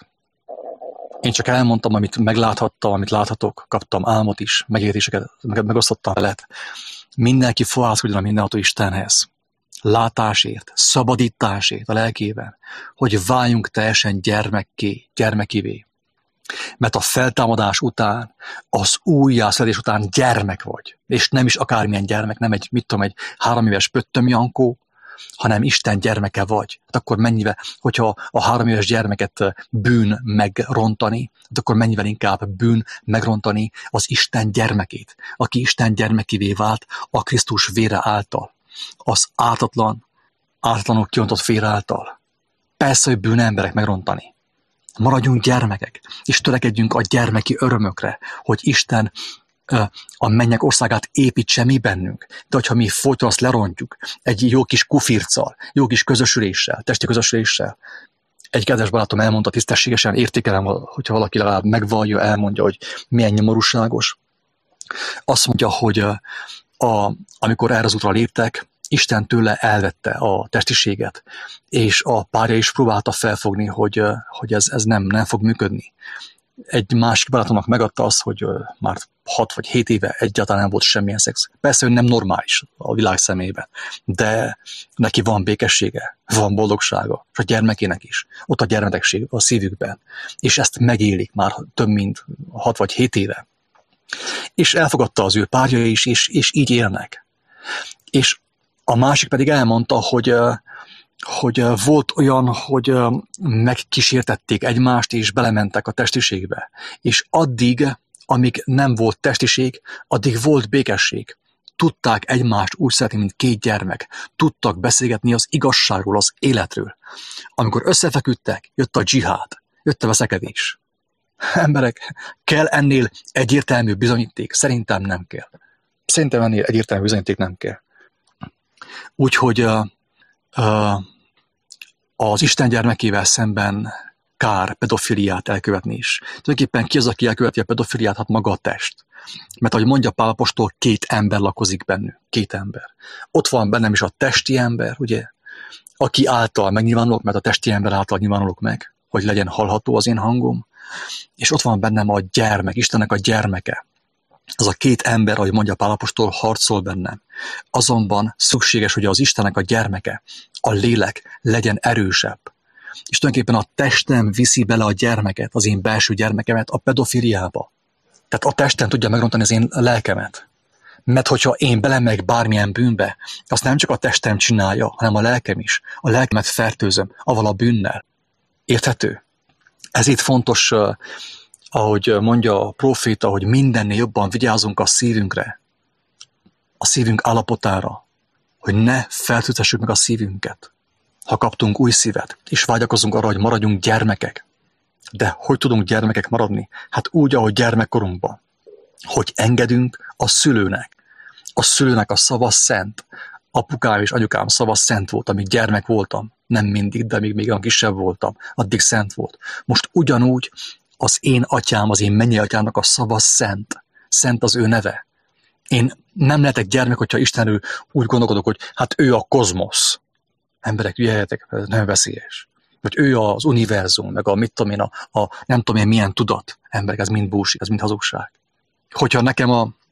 Én csak elmondtam, amit megláthattam, amit láthatok, kaptam álmot is, megértéseket, megosztottam veled. Mindenki fohászkodjon a mindenható Istenhez. Látásért, szabadításért a lelkében, hogy váljunk teljesen gyermekivé. Mert a feltámadás után, az újjászületés után gyermek vagy. És nem is akármilyen gyermek, nem egy 3 éves Pöttöm Jankó, hanem Isten gyermeke vagy. Hát akkor mennyivel, hogyha a 3 éves gyermeket bűn megrontani, hát akkor mennyivel inkább bűn megrontani az Isten gyermekét, aki Isten gyermekévé vált a Krisztus vére által, az ártatlanok kiontott vére által. Persze, hogy bűn emberek megrontani. Maradjunk gyermekek, és törekedjünk a gyermeki örömökre, hogy Isten a mennyek országát építse mi bennünk. De hogyha mi folyton azt lerontjuk egy jó kis kufirccal, jó kis közösüléssel, testi közösüléssel. Egy kedves barátom elmondta tisztességesen, értékelem, hogyha valaki legalább megvallja, elmondja, hogy milyen nyomorúságos. Azt mondja, hogy amikor erre az útra léptek, Isten tőle elvette a testiséget, és a párja is próbálta felfogni, hogy ez nem fog működni. Egy másik barátomnak megadta azt, hogy már 6 vagy 7 éve egyáltalán nem volt semmilyen szex. Persze, hogy nem normális a világ szemében, de neki van békessége, van boldogsága, és a gyermekének is. Ott a gyermekség a szívükben, és ezt megélik már több mint 6 vagy 7 éve. És elfogadta az ő párja is, és így élnek. És a másik pedig elmondta, hogy volt olyan, hogy megkísértették egymást, és belementek a testiségbe. És addig, amíg nem volt testiség, addig volt békesség. Tudták egymást úgy szeretni, mint 2 gyermek. Tudtak beszélgetni az igazságról, az életről. Amikor összefeküdtek, jött a dzsihád, jött a veszekedés. Emberek, kell ennél egyértelmű bizonyíték? Szerintem nem kell. Szerintem ennél egyértelmű bizonyíték nem kell. Úgyhogy az Isten gyermekével szemben kár pedofiliát elkövetni is. Tulajdonképpen ki az, aki elköveti a pedofiliát? Hát maga a test. Mert ahogy mondja Pál apostol, 2 ember lakozik bennük. 2 ember. Ott van bennem is a testi ember, ugye? Aki által megnyilvánulok, mert a testi ember által nyilvánulok meg, hogy legyen hallható az én hangom. És ott van bennem a gyermek, Istennek a gyermeke. Az a 2 ember, ahogy mondja Pál apostol, harcol bennem. Azonban szükséges, hogy az Istennek a gyermeke, a lélek legyen erősebb. És tulajdonképpen a testem viszi bele a gyermeket, az én belső gyermekemet a pedofiliába. Tehát a testem tudja megrontani az én lelkemet. Mert hogyha én belemegyek bármilyen bűnbe, azt nem csak a testem csinálja, hanem a lelkem is. A lelkemet fertőzöm, avval a bűnnel. Érthető? Ezért fontos, ahogy mondja a próféta, hogy mindennél jobban vigyázzunk a szívünkre, a szívünk állapotára, hogy ne fertőzhessük meg a szívünket. Ha kaptunk új szívet, és vágyakozunk arra, hogy maradjunk gyermekek. De hogy tudunk gyermekek maradni? Hát úgy, ahogy gyermekkorunkban. Hogy engedünk a szülőnek. A szülőnek a szava szent. Apukám és anyukám szava szent volt, amíg gyermek voltam. Nem mindig, de még olyan kisebb voltam. Addig szent volt. Most ugyanúgy az én atyám, az én mennyei atyámnak a szava szent. Szent az ő neve. Én nem lehetek gyermek, hogyha Istenről úgy gondolkodok, hogy hát ő a kozmosz. Emberek, jöjjetek, ez nem veszélyes. Hogy ő az univerzum, meg a mit tudom én, a nem tudom én milyen tudat. Emberek, ez mind bullshit, ez mind hazugság. Hogyha nekem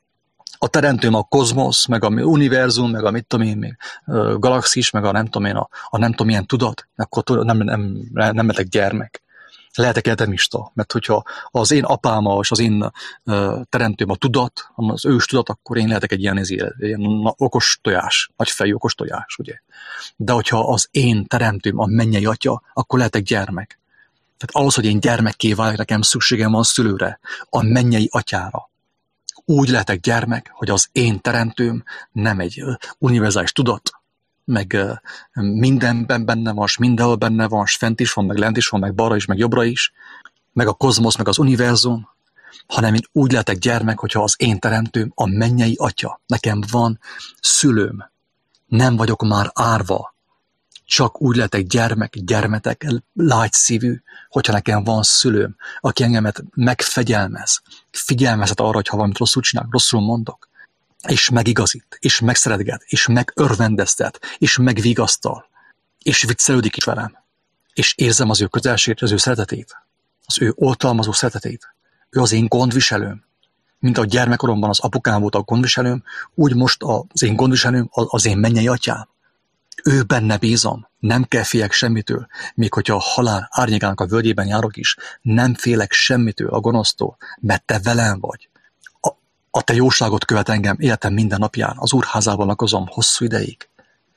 a teremtőm a kozmosz, meg a univerzum, meg a mit tudom én, még galaxis, meg a nem tudom én, a nem tudom milyen tudat, akkor nem lehetek gyermek. Lehetek edemista, mert hogyha az én apám és az én teremtőm a tudat, az ős tudat, akkor én lehetek egy ilyen okos tojás, nagyfejű okos tojás, ugye. De hogyha az én teremtőm a mennyei atya, akkor lehetek gyermek. Tehát ahhoz, hogy én gyermekké váljak, nekem szükségem van szülőre, a mennyei atyára. Úgy lehetek gyermek, hogy az én teremtőm nem egy univerzális tudat, meg mindenben benne van, mindenhol benne van, fent is van, meg lent is van, meg balra is, meg jobbra is, meg a kozmosz, meg az univerzum, hanem én úgy lehetek gyermek, hogyha az én teremtőm a mennyei atya. Nekem van szülőm. Nem vagyok már árva. Csak úgy lehetek gyermetek, lágy szívű, hogyha nekem van szülőm, aki engemet megfegyelmez, figyelmeztet arra, hogy ha valamit rosszul csinálok, rosszul mondok, és megigazít, és megszeretget, és megörvendeztet, és megvigasztal, és viccelődik is velem, és érzem az ő közelségét, az ő szeretetét, az ő oltalmazó szeretetét. Ő az én gondviselőm. Mint a gyermekkoromban az apukám volt a gondviselőm, úgy most az én gondviselőm az én mennyei atyám. Ő benne bízom, nem kell féljek semmitől, még hogyha a halál árnyékának a völgyében járok is, nem félek semmitől, a gonosztól, mert te velem vagy. A te jóságot követ engem életem minden napján, az Úr házában lakozom hosszú ideig.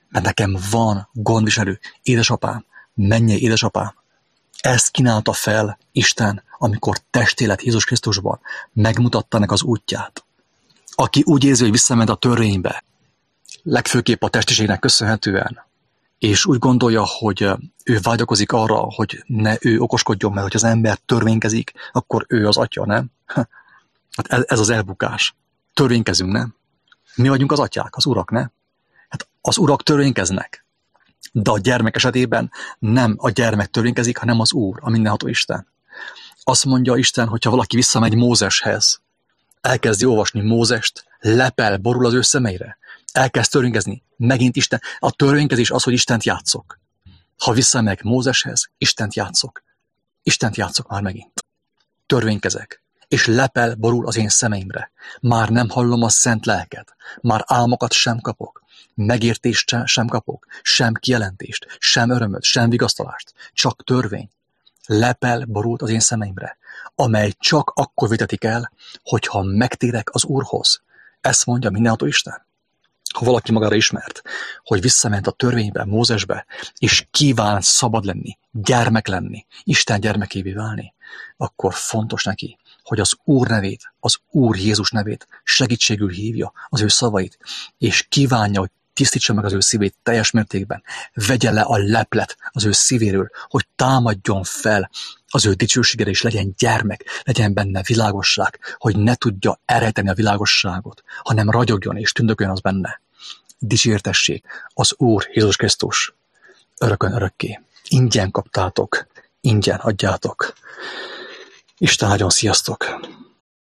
Mert nekem van gondviselő édesapám, mennyei édesapám. Ezt kínálta fel Isten, amikor testélet Jézus Krisztusban megmutatta nek az útját. Aki úgy érzi, hogy visszament a törvénybe, legfőképp a testiségnek köszönhetően, és úgy gondolja, hogy ő vágyakozik arra, hogy ne ő okoskodjon, mert hogy az ember törvénykezik, akkor ő az atya, nem? Hát ez az elbukás. Törvénykezünk, nem? Mi vagyunk az atyák, az urak, nem? Hát az urak törvénykeznek. De a gyermek esetében nem a gyermek törvénykezik, hanem az Úr, a mindenható Isten. Azt mondja Isten, hogyha valaki visszamegy Mózeshez, elkezdi olvasni Mózest, lepel, borul az ő szemeire, elkezd törvénykezni, megint Isten. A törvénykezés az, hogy Istent játszok. Ha visszamegyek Mózeshez, Istent játszok. Istent játszok már megint. Törvénykezek, és lepel, borul az én szemeimre. Már nem hallom a szent lelket, már álmokat sem kapok, megértést sem kapok, sem kijelentést, sem örömöt, sem vigasztalást, csak törvény. Lepel, borult az én szemeimre, amely csak akkor vitetik el, hogyha megtérek az Úrhoz. Ezt mondja mindenható Isten. Ha valaki magára ismert, hogy visszament a törvénybe, Mózesbe, és kíván szabad lenni, gyermek lenni, Isten gyermekévé válni, akkor fontos neki, hogy az Úr nevét, az Úr Jézus nevét segítségül hívja, az ő szavait, és kívánja, hogy tisztítsa meg az ő szívét teljes mértékben, vegye le a leplet az ő szívéről, hogy támadjon fel az ő dicsőségére, és legyen gyermek, legyen benne világosság, hogy ne tudja elrejteni a világosságot, hanem ragyogjon és tündökön az benne. Dicsértessék az Úr Jézus Krisztus örökön örökké. Ingyen kaptátok, ingyen adjátok. Isten áldjon, sziasztok!